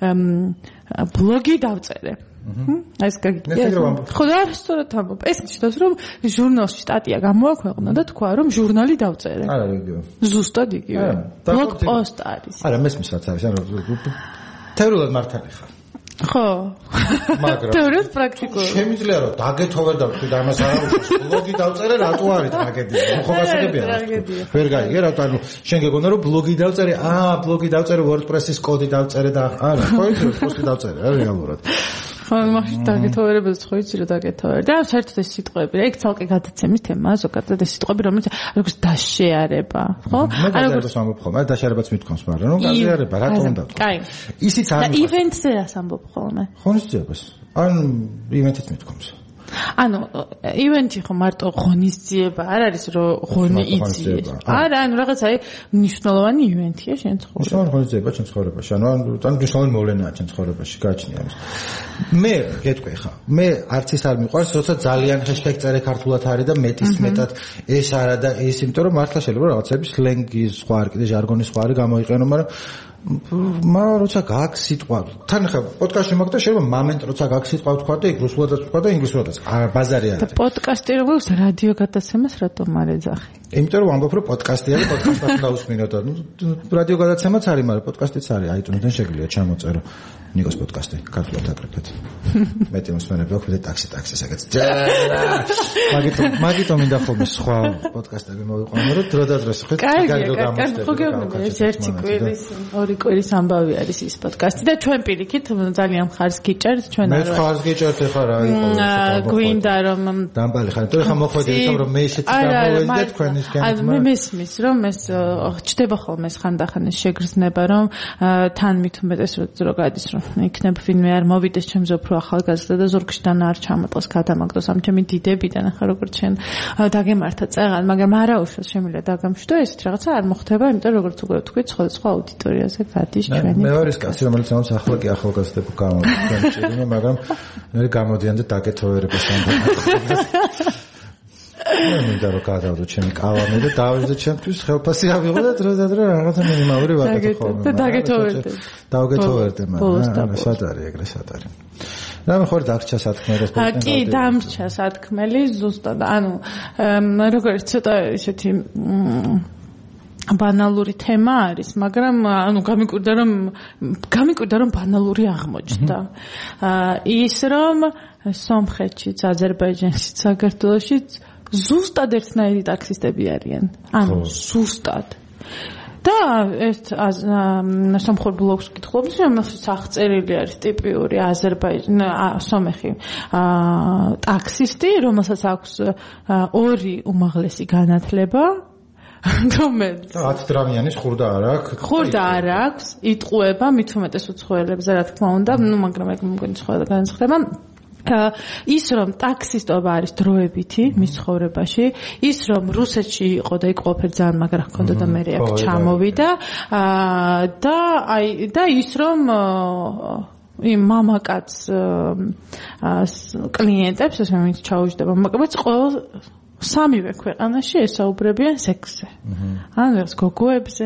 ბლოგი დავწერე. ეს გაგიგია. ხო და სწორად ამბობ. ეს ნიშნავს რომ ჟურნალში სტატია გამოაქვეყნა და თქვა რომ ჟურნალი დავწერე. არა იგივე. ზუსტად იგივე. ბლოგ პოსტ არის. არა მესმის რაც არის, ანუ თეორიულად მართალი ხარ. ხო. მაგრამ თეორიულად პრაქტიკულად. შემიძლია რომ დაგეთოვერ და ვთქვი და ამას არ აუშვეს. ბლოგი დავწერე რატო არის ტრაგედია? ხო გასაგებია. ვერ გაიგე რა, ანუ შენ გეგონა რომ ბლოგი დავწერე, აა ბლოგი დავწერე WordPress-ის კოდი დავწერე და არა, ხო იცი რომ პოსტი დავწერე რა რეალურად. ხო, მაგში დაგეთოვერებელს ხო იცი რომ დაგეთოვერ. და საერთოდ ეს სიტყვები, ეგ ცალკე გადაცემის თემაა, ზოგადად ეს სიტყვები, რომელიც როგორც დაშეარება, ხო? არ როგორც ამბობ ხოლმე, დაშეარებაც მithქვამს, მაგრამ რომ გაზიარება, რატომ უნდა თქვა? კაი. ისიც არ და ივენტზე რას ამბობ ხოლმე? ღონისძიებას. ან ივენტით მithქვამს. ანუ ივენტი ხო მარტო ღონისძიება არ არის რომ ღონი იწიეს. არა, ანუ რაღაც აი მნიშვნელოვანი ივენტია შენ ცხოვრებაში. მნიშვნელოვანი ღონისძიება შენ ცხოვრებაში. ანუ ან მნიშვნელოვანი მოვლენაა შენ ცხოვრებაში, გააჩნია ამის. მე გეტყვი ხა, მე არც ის არ მიყვარს, როცა ძალიან ჰეშტეგი წერე ქართულად არის და მეტის მეტად ეს არა და ეს, იმიტომ რომ მართლა შეიძლება რაღაცები სლენგის სხვა არ კიდე ჟარგონის სხვა არის გამოიყენო, მაგრამ მაგრამ როცა გაქვს სიტყვა თან ხა პოდკასტში მაგდა შეიძლება მომენტ როცა გაქვს სიტყვა თქვა და იქ რუსულადაც თქვა და ინგლისურადაც ბაზარი არის. და პოდკასტი როგორც რადიო გადაცემას რატომ არ ეძახი? იმიტომ რომ ამბობ რომ პოდკასტი არის, პოდკასტს დაუსმინოთ და რადიო გადაცემაც არის, მაგრამ პოდკასტიც არის. აიტუნსიდან შეგვიძლია ჩამოწერო ნიკოს პოდკასტი ქართულად აკრეფეთ. მეტი მოსმენები აქვს და ტაქსი ტაქსი საკაც. მაგითო მაგითო მინდა ხოლმე სხვა პოდკასტები მოვიყვანო რომ დრო და დროს ხო კარგია, კარგი, ხო გეუბნები ეს ერთი კვირის ორი კვირის ამბავი არის ის პოდკასტი და ჩვენ პირიქით ძალიან ხარს გიჭერთ ჩვენ არა. მე ხარს გიჭერთ ხა რა იყო. გვინდა რომ დამბალი ხარ, იმიტომ ხა მოხვედი ისე რომ მე ისეთი გამოვედი თქვენისგან. ანუ მე მესმის რომ ეს ჩდება ხოლმე ეს ხანდახან ეს შეგრძნება რომ თან მით უმეტეს რო გადის რომ იქნებ ვინმე არ მოვიდეს ჩემზე უფრო ახალგაზრდა და ზურგშიდან არ ჩამოტყოს გადამაგდოს ამ ჩემი დიდებიდან ახლა როგორც შენ დაგემართა წეღან, მაგრამ არაუშავს შემიძლია დაგამშვიდო ესეთ რაღაცა არ მოხდება, იმიტომ როგორც უკვე თქვით სხვადასხვა აუდიტორიაზე გადის ჩვენი. მე ვარ ის კაცი რომელიც ამას ახლა კი ახალგაზრდები გამოვიდნენ, მაგრამ მე გამოდიან და დაგეთოვერებას ამბობ. მე მინდა რომ გადავდო ჩემი კალამი და დავეძე ჩემთვის ხელფასი ავიღო და დრო და დრო რაღაცა მინიმალური ვაკეთო ხოლმე. და დაგეთოვერდე. დავგეთოვერდე მაგრამ სად არის ეგრე სად არის. და მე ხوار დაგრჩა სათქმელი და კი დამრჩა სათქმელი ზუსტად ანუ როგორც ცოტა ისეთი ბანალური თემა არის, მაგრამ ანუ გამიკვირდა რომ გამიკვირდა რომ ბანალური აღმოჩნდა. ის რომ სომხეთშიც, აზერბაიჯანშიც, საქართველოშიც ზუსტად ერთნაირი ტაქსისტები არიან. ანუ ზუსტად. და ეს სომხურ ბლოგს ვკითხულობ, რომელსაც აღწერილი არის ტიპიური აზერბაიჯანი, სომეხი ტაქსისტი, რომელსაც აქვს ორი უმაღლესი განათლება. რომელიც ათ დრამიანის ხურდა არ აქვს. ხურდა არ აქვს, იტყუება მით უმეტეს უცხოელებზე, რა თქმა უნდა, ну, მაგრამ ეგ მგონი სხვა განსხვავება. ის რომ ტაქსისტობა არის დროებითი მის ცხოვრებაში, ის რომ რუსეთში იყო და იქ ყოფილი ძალიან მაგრა ჰქონდა და მე აქ ჩამოვიდა და აი და ის რომ იმ მამაკაც კლიენტებს ესე ვინც ჩაუჯდება, მაგაც ყოველ სამივე ქვეყანაში ესაუბრებიან სექსზე. ანუ ეს გოგოებზე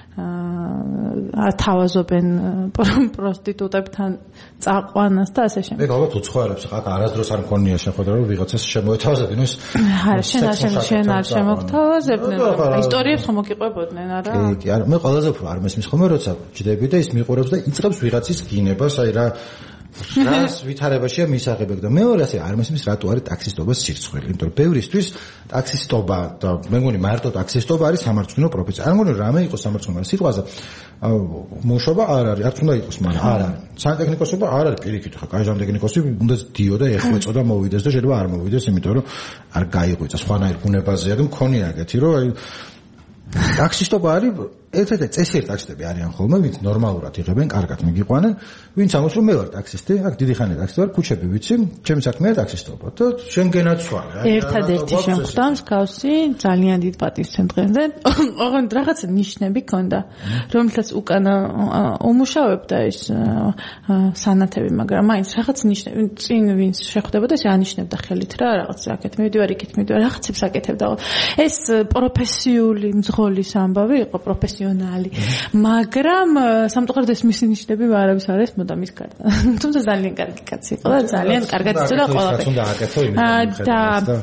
ათავაზობენ პროსტიტუტებთან წაყვანას და ასე შემდეგ. მე ალბათ უცხოელებს ხა არასდროს არ მქონია შეხვედრა რომ ვიღაცას შემოეთავაზებინ ის. არა, შენ არ შენ არ შემოგთავაზებდნენ. ისტორიებს ხომ მოგიყვებოდნენ, არა? კი, კი, არა, მე ყველაზე უფრო არ მესმის ხოლმე როცა ჯდები და ის მიყურებს და იწყებს ვიღაცის გინებას, აი რა რას ვითარებაშია მისაღებები და მეორე ასე არ მესმის რატო არის ტაქსისტობის სირცხვილი, იმიტომ რომ ბევრისთვის ტაქსისტობა და მე მგონი მარტო ტაქსისტობა არის სამარცხვინო პროფესია. არ მგონი რამე იყოს სამარცხვინო, მაგრამ სიტყვაზე მუშობა არ არის, არც უნდა იყოს, მაგრამ არ არის. სანტექნიკოსობა არ არის პირიქით, ხა კაჟამდექნიკოსი უნდა დიო და ეხვეწო და მოვიდეს და შეიძლება არ მოვიდეს, იმიტომ რომ არ გაიღვიძა, სხვანაირ ბუნებაზეა და მქონია ეგეთი, რომ აი ტაქსისტობა არის ერთ-ერთი წესიერ ტაქსისტები არიან ხოლმე, ვინც ნორმალურად იღებენ, კარგად მიგიყვანენ, ვინც ამბობს რომ მე ვარ ტაქსისტი, აქ დიდი ხანია ტაქსისტი ვარ, ქუჩები ვიცი, ჩემი საქმეა ტაქსისტობა და შენგენაც ვარ. ერთადერთი შემხვდა მსგავსი ძალიან დიდ პატივცემ დღემდე, ოღონდ რაღაცა ნიშნები ქონდა, რომელსაც უკანა უმუშავებდა ეს სანათები, მაგრამ მაინც რაღაც ნიშნები, წინ ვინც შეხვდებოდა ეს ანიშნებდა ხელით რა, რაღაც აკეთ მივდივარ, იქით მივდივარ, რაღაცებს აკეთებდა. ეს პროფესიული მძღოლის ამბავი იყო, პროფესიონალი, მაგრამ სამწუხაროდ ეს მისი ნიშნები არავის არ არის მოდამის გარდა. თუმცა ძალიან კარგი კაცი იყო და ძალიან კარგად იცოდა ყველაფერს. და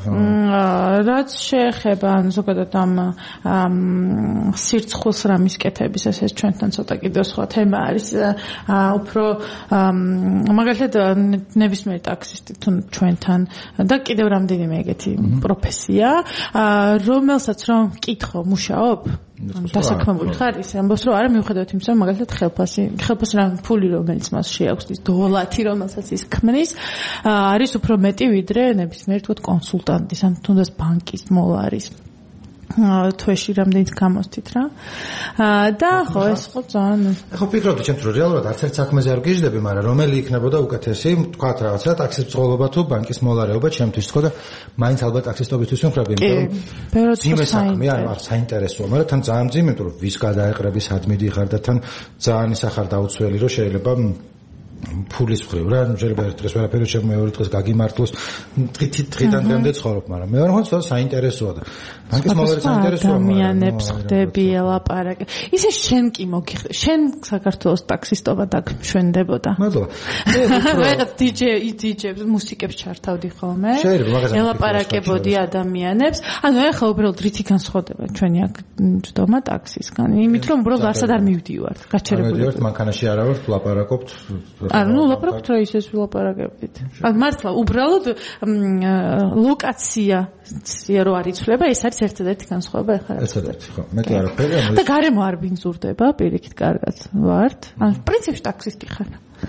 რაც შეეხება ან ზოგადად ამ სირცხულს რა მისკეთების ეს ეს ჩვენთან ცოტა კიდევ სხვა თემა არის. უფრო მაგალითად ნებისმიერ ტაქსისტი თუ ჩვენთან და კიდევ რამდენიმე ეგეთი პროფესია, რომელსაც რომ კითხო მუშაობ დასაქმებული ხარ ის ამბობს რომ არა მიუხედავად იმისა რომ მაგალითად ხელფასი ხელფასი რა ფული რომელიც მას შეაქვს ის დოლარი რომელსაც ის ქმნის არის უფრო მეტი ვიდრე ნებისმიერ თქო კონსულტანტის ან თუნდაც ბანკის მოლარის თვეში რამდენიც გამოსთით რა და ხო ეს ხო ძალიან ხო ფიქრობდი ჩემს რომ რეალურად არც ერთ საქმეზე არ გიждები მაგრამ რომელი იქნებოდა უკეთესი თქვათ რაღაცა ტაქსის ბრძოლობა თუ ბანკის მოლარეობა ჩემთვის თქო და მაინც ალბათ ტაქსისტობისთვის ვიმხრები იმიტომ რომ ძიმე საქმე არ არ საინტერესოა მაგრამ თან ძალიან ძიმე იმიტომ რომ ვის გადაეყრები სად მიდიხარ და თან ძალიან ისახარ დაუცველი რომ შეიძლება ფულის მხრივ რა შეიძლება ერთ დღეს ვერაფერი შემო მეორე დღეს გაგიმართლოს დღითი დღიდან დღემდე ცხოვრობ მაგრამ მე ვარ ხო საინტერესოა და ბანკის მოლარი საინტერესოა ადამიანებს ხდები ელაპარაკე ისე შენ კი მოგიხდე შენ საქართველოს ტაქსისტობა დაგშვენდებოდა მადლობა მე რაღაც დიჯეი დიჯეებს მუსიკებს ჩართავდი ხოლმე ელაპარაკებოდი ადამიანებს ანუ ეხლა უბრალოდ რითი განსხვავდება ჩვენი აქ ჯდომა ტაქსისგან იმით რომ უბრალოდ ასად არ მივდივართ გაჩერებული ვარ მანქანაში არა ვარ ვლაპარაკობთ არ ნუ ლაპარაკობთ რა ისეს ვილაპარაკებდით. ან მართლა უბრალოდ ლოკაცია რო არ იცვლება, ეს არის ერთადერთი განსხვავება ახლა. ერთადერთი ხო. მეტი არაფერი. და გარემო არ ბინძურდება, პირიქით კარგად ვართ. ან პრინციპში ტაქსისტი ხარ.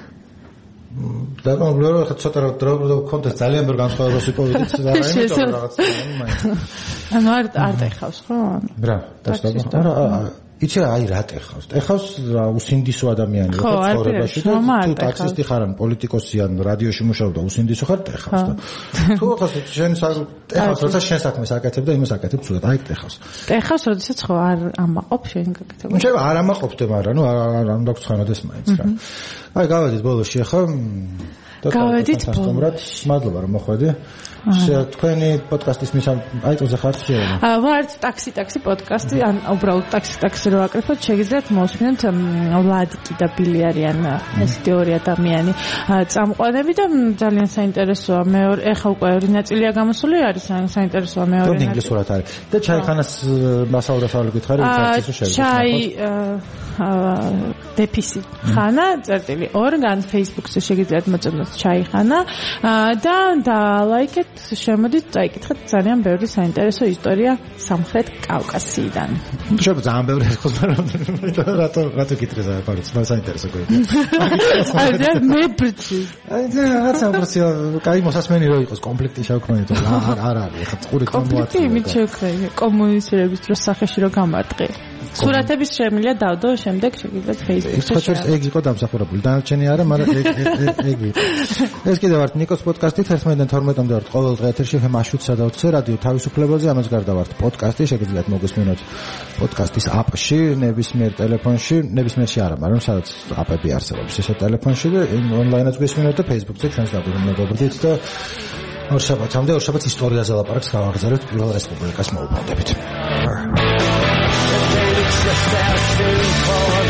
და მოგლორო ხა ცოტა დრო კონტექსტ ძალიან ბევრ განსხვავებას ვიპოვეთ რა იმიტომ რაღაც ანუ არ არ ტეხავს ხო? რა, დასწავლა. არა იცი რა აი რა ტეხავს ტეხავს უსინდისო ადამიანი რო ცხოვრებაში და თუ ტაქსისტი ხარ ან პოლიტიკოსი ან რადიოში მუშაობ და უსინდისო ხარ ტეხავს და თუ ხარ შენ ტეხავს როცა შენ საქმეს აკეთებ და იმას აკეთებ ცუდად აი ტეხავს ტეხავს როდესაც ხო არ ამაყობ შენ გაკეთებ შეიძლება არ ამაყობდე მაგრამ ნუ არ არ უნდა გცხანოდეს მაინც რა აი გავედით ბოლოში ახლა გავედით ბოლოში მადლობა რომ მოხვედი თქვენი პოდკასტის მისამ აიწოზე ხართ შეიძლება. აა ვართ ტაქსი ტაქსი პოდკასტი ან უბრალოდ ტაქსი ტაქსი რო აკრიფოთ შეგიძლიათ მოსმინოთ ვლადიკი და ბილი არიან ესეთი ორი ადამიანი წამყვანები და ძალიან საინტერესოა მეორე ეხა უკვე ორი ნაწილია გამოსული არის საინტერესოა მეორე ნაწილი. ინგლისურად არის და ჩაიხანას მასაურასავალი გითხარი ტაქსის შეიძლება. ჩაი დეფისი ხანა წერტილი ორგან Facebook-ზე შეგიძლიათ მოწოდოთ ჩაიხანა და და ლაიქეთ შემოდით წაიკითხეთ ძალიან ბევრი საინტერესო ისტორია სამხრეთ კავკასიიდან. შეიძლება ძალიან ბევრი ეხოს მაგრამ რატო რატო გითხრეს აი პარიც მას საინტერესო გქონდა. აი და მე ბრჩი. აი და რაცა პროცესია კაი მოსასმენი რო იყოს კონფლიქტი შევქმნით არ არ არის ეხა წყური კომუნიკაცია. კონფლიქტი იმით შევქმნით კომუნიცირების დროს სახეში რო გამარტყი. სურათების შემილია დავდო შემდეგ შეგიძლიათ Facebook-ზე. ეს ხო ეგ იყო დამსახურებული. დანარჩენი არა, მაგრამ ეგ ეგ ეგ. ეს კიდევ ვართ ნიკოს პოდკასტი თერთმეტიდან თორმეტამდე ვართ ყოველ დღე ეთერში ხმ-შვიდსა და ოცზე რადიო თავისუფლებაზე ამას გარდა ვართ პოდკასტი შეგიძლიათ მოგესმინოთ პოდკასტის აპში ნებისმიერ ტელეფონში ნებისმიერში არა მაგრამ სადაც აპები არსებობს ესე ტელეფონში და ონლაინაც გესმინოთ და Facebook-ზე ჩვენს დაბრუნებებით და ორ შაბათამდე ორ შაბათს ისტორიაზე ლაპარაკს გავაგრძელებთ პირველ რესპუბლიკას მოუბრუნდებით. Just as soon for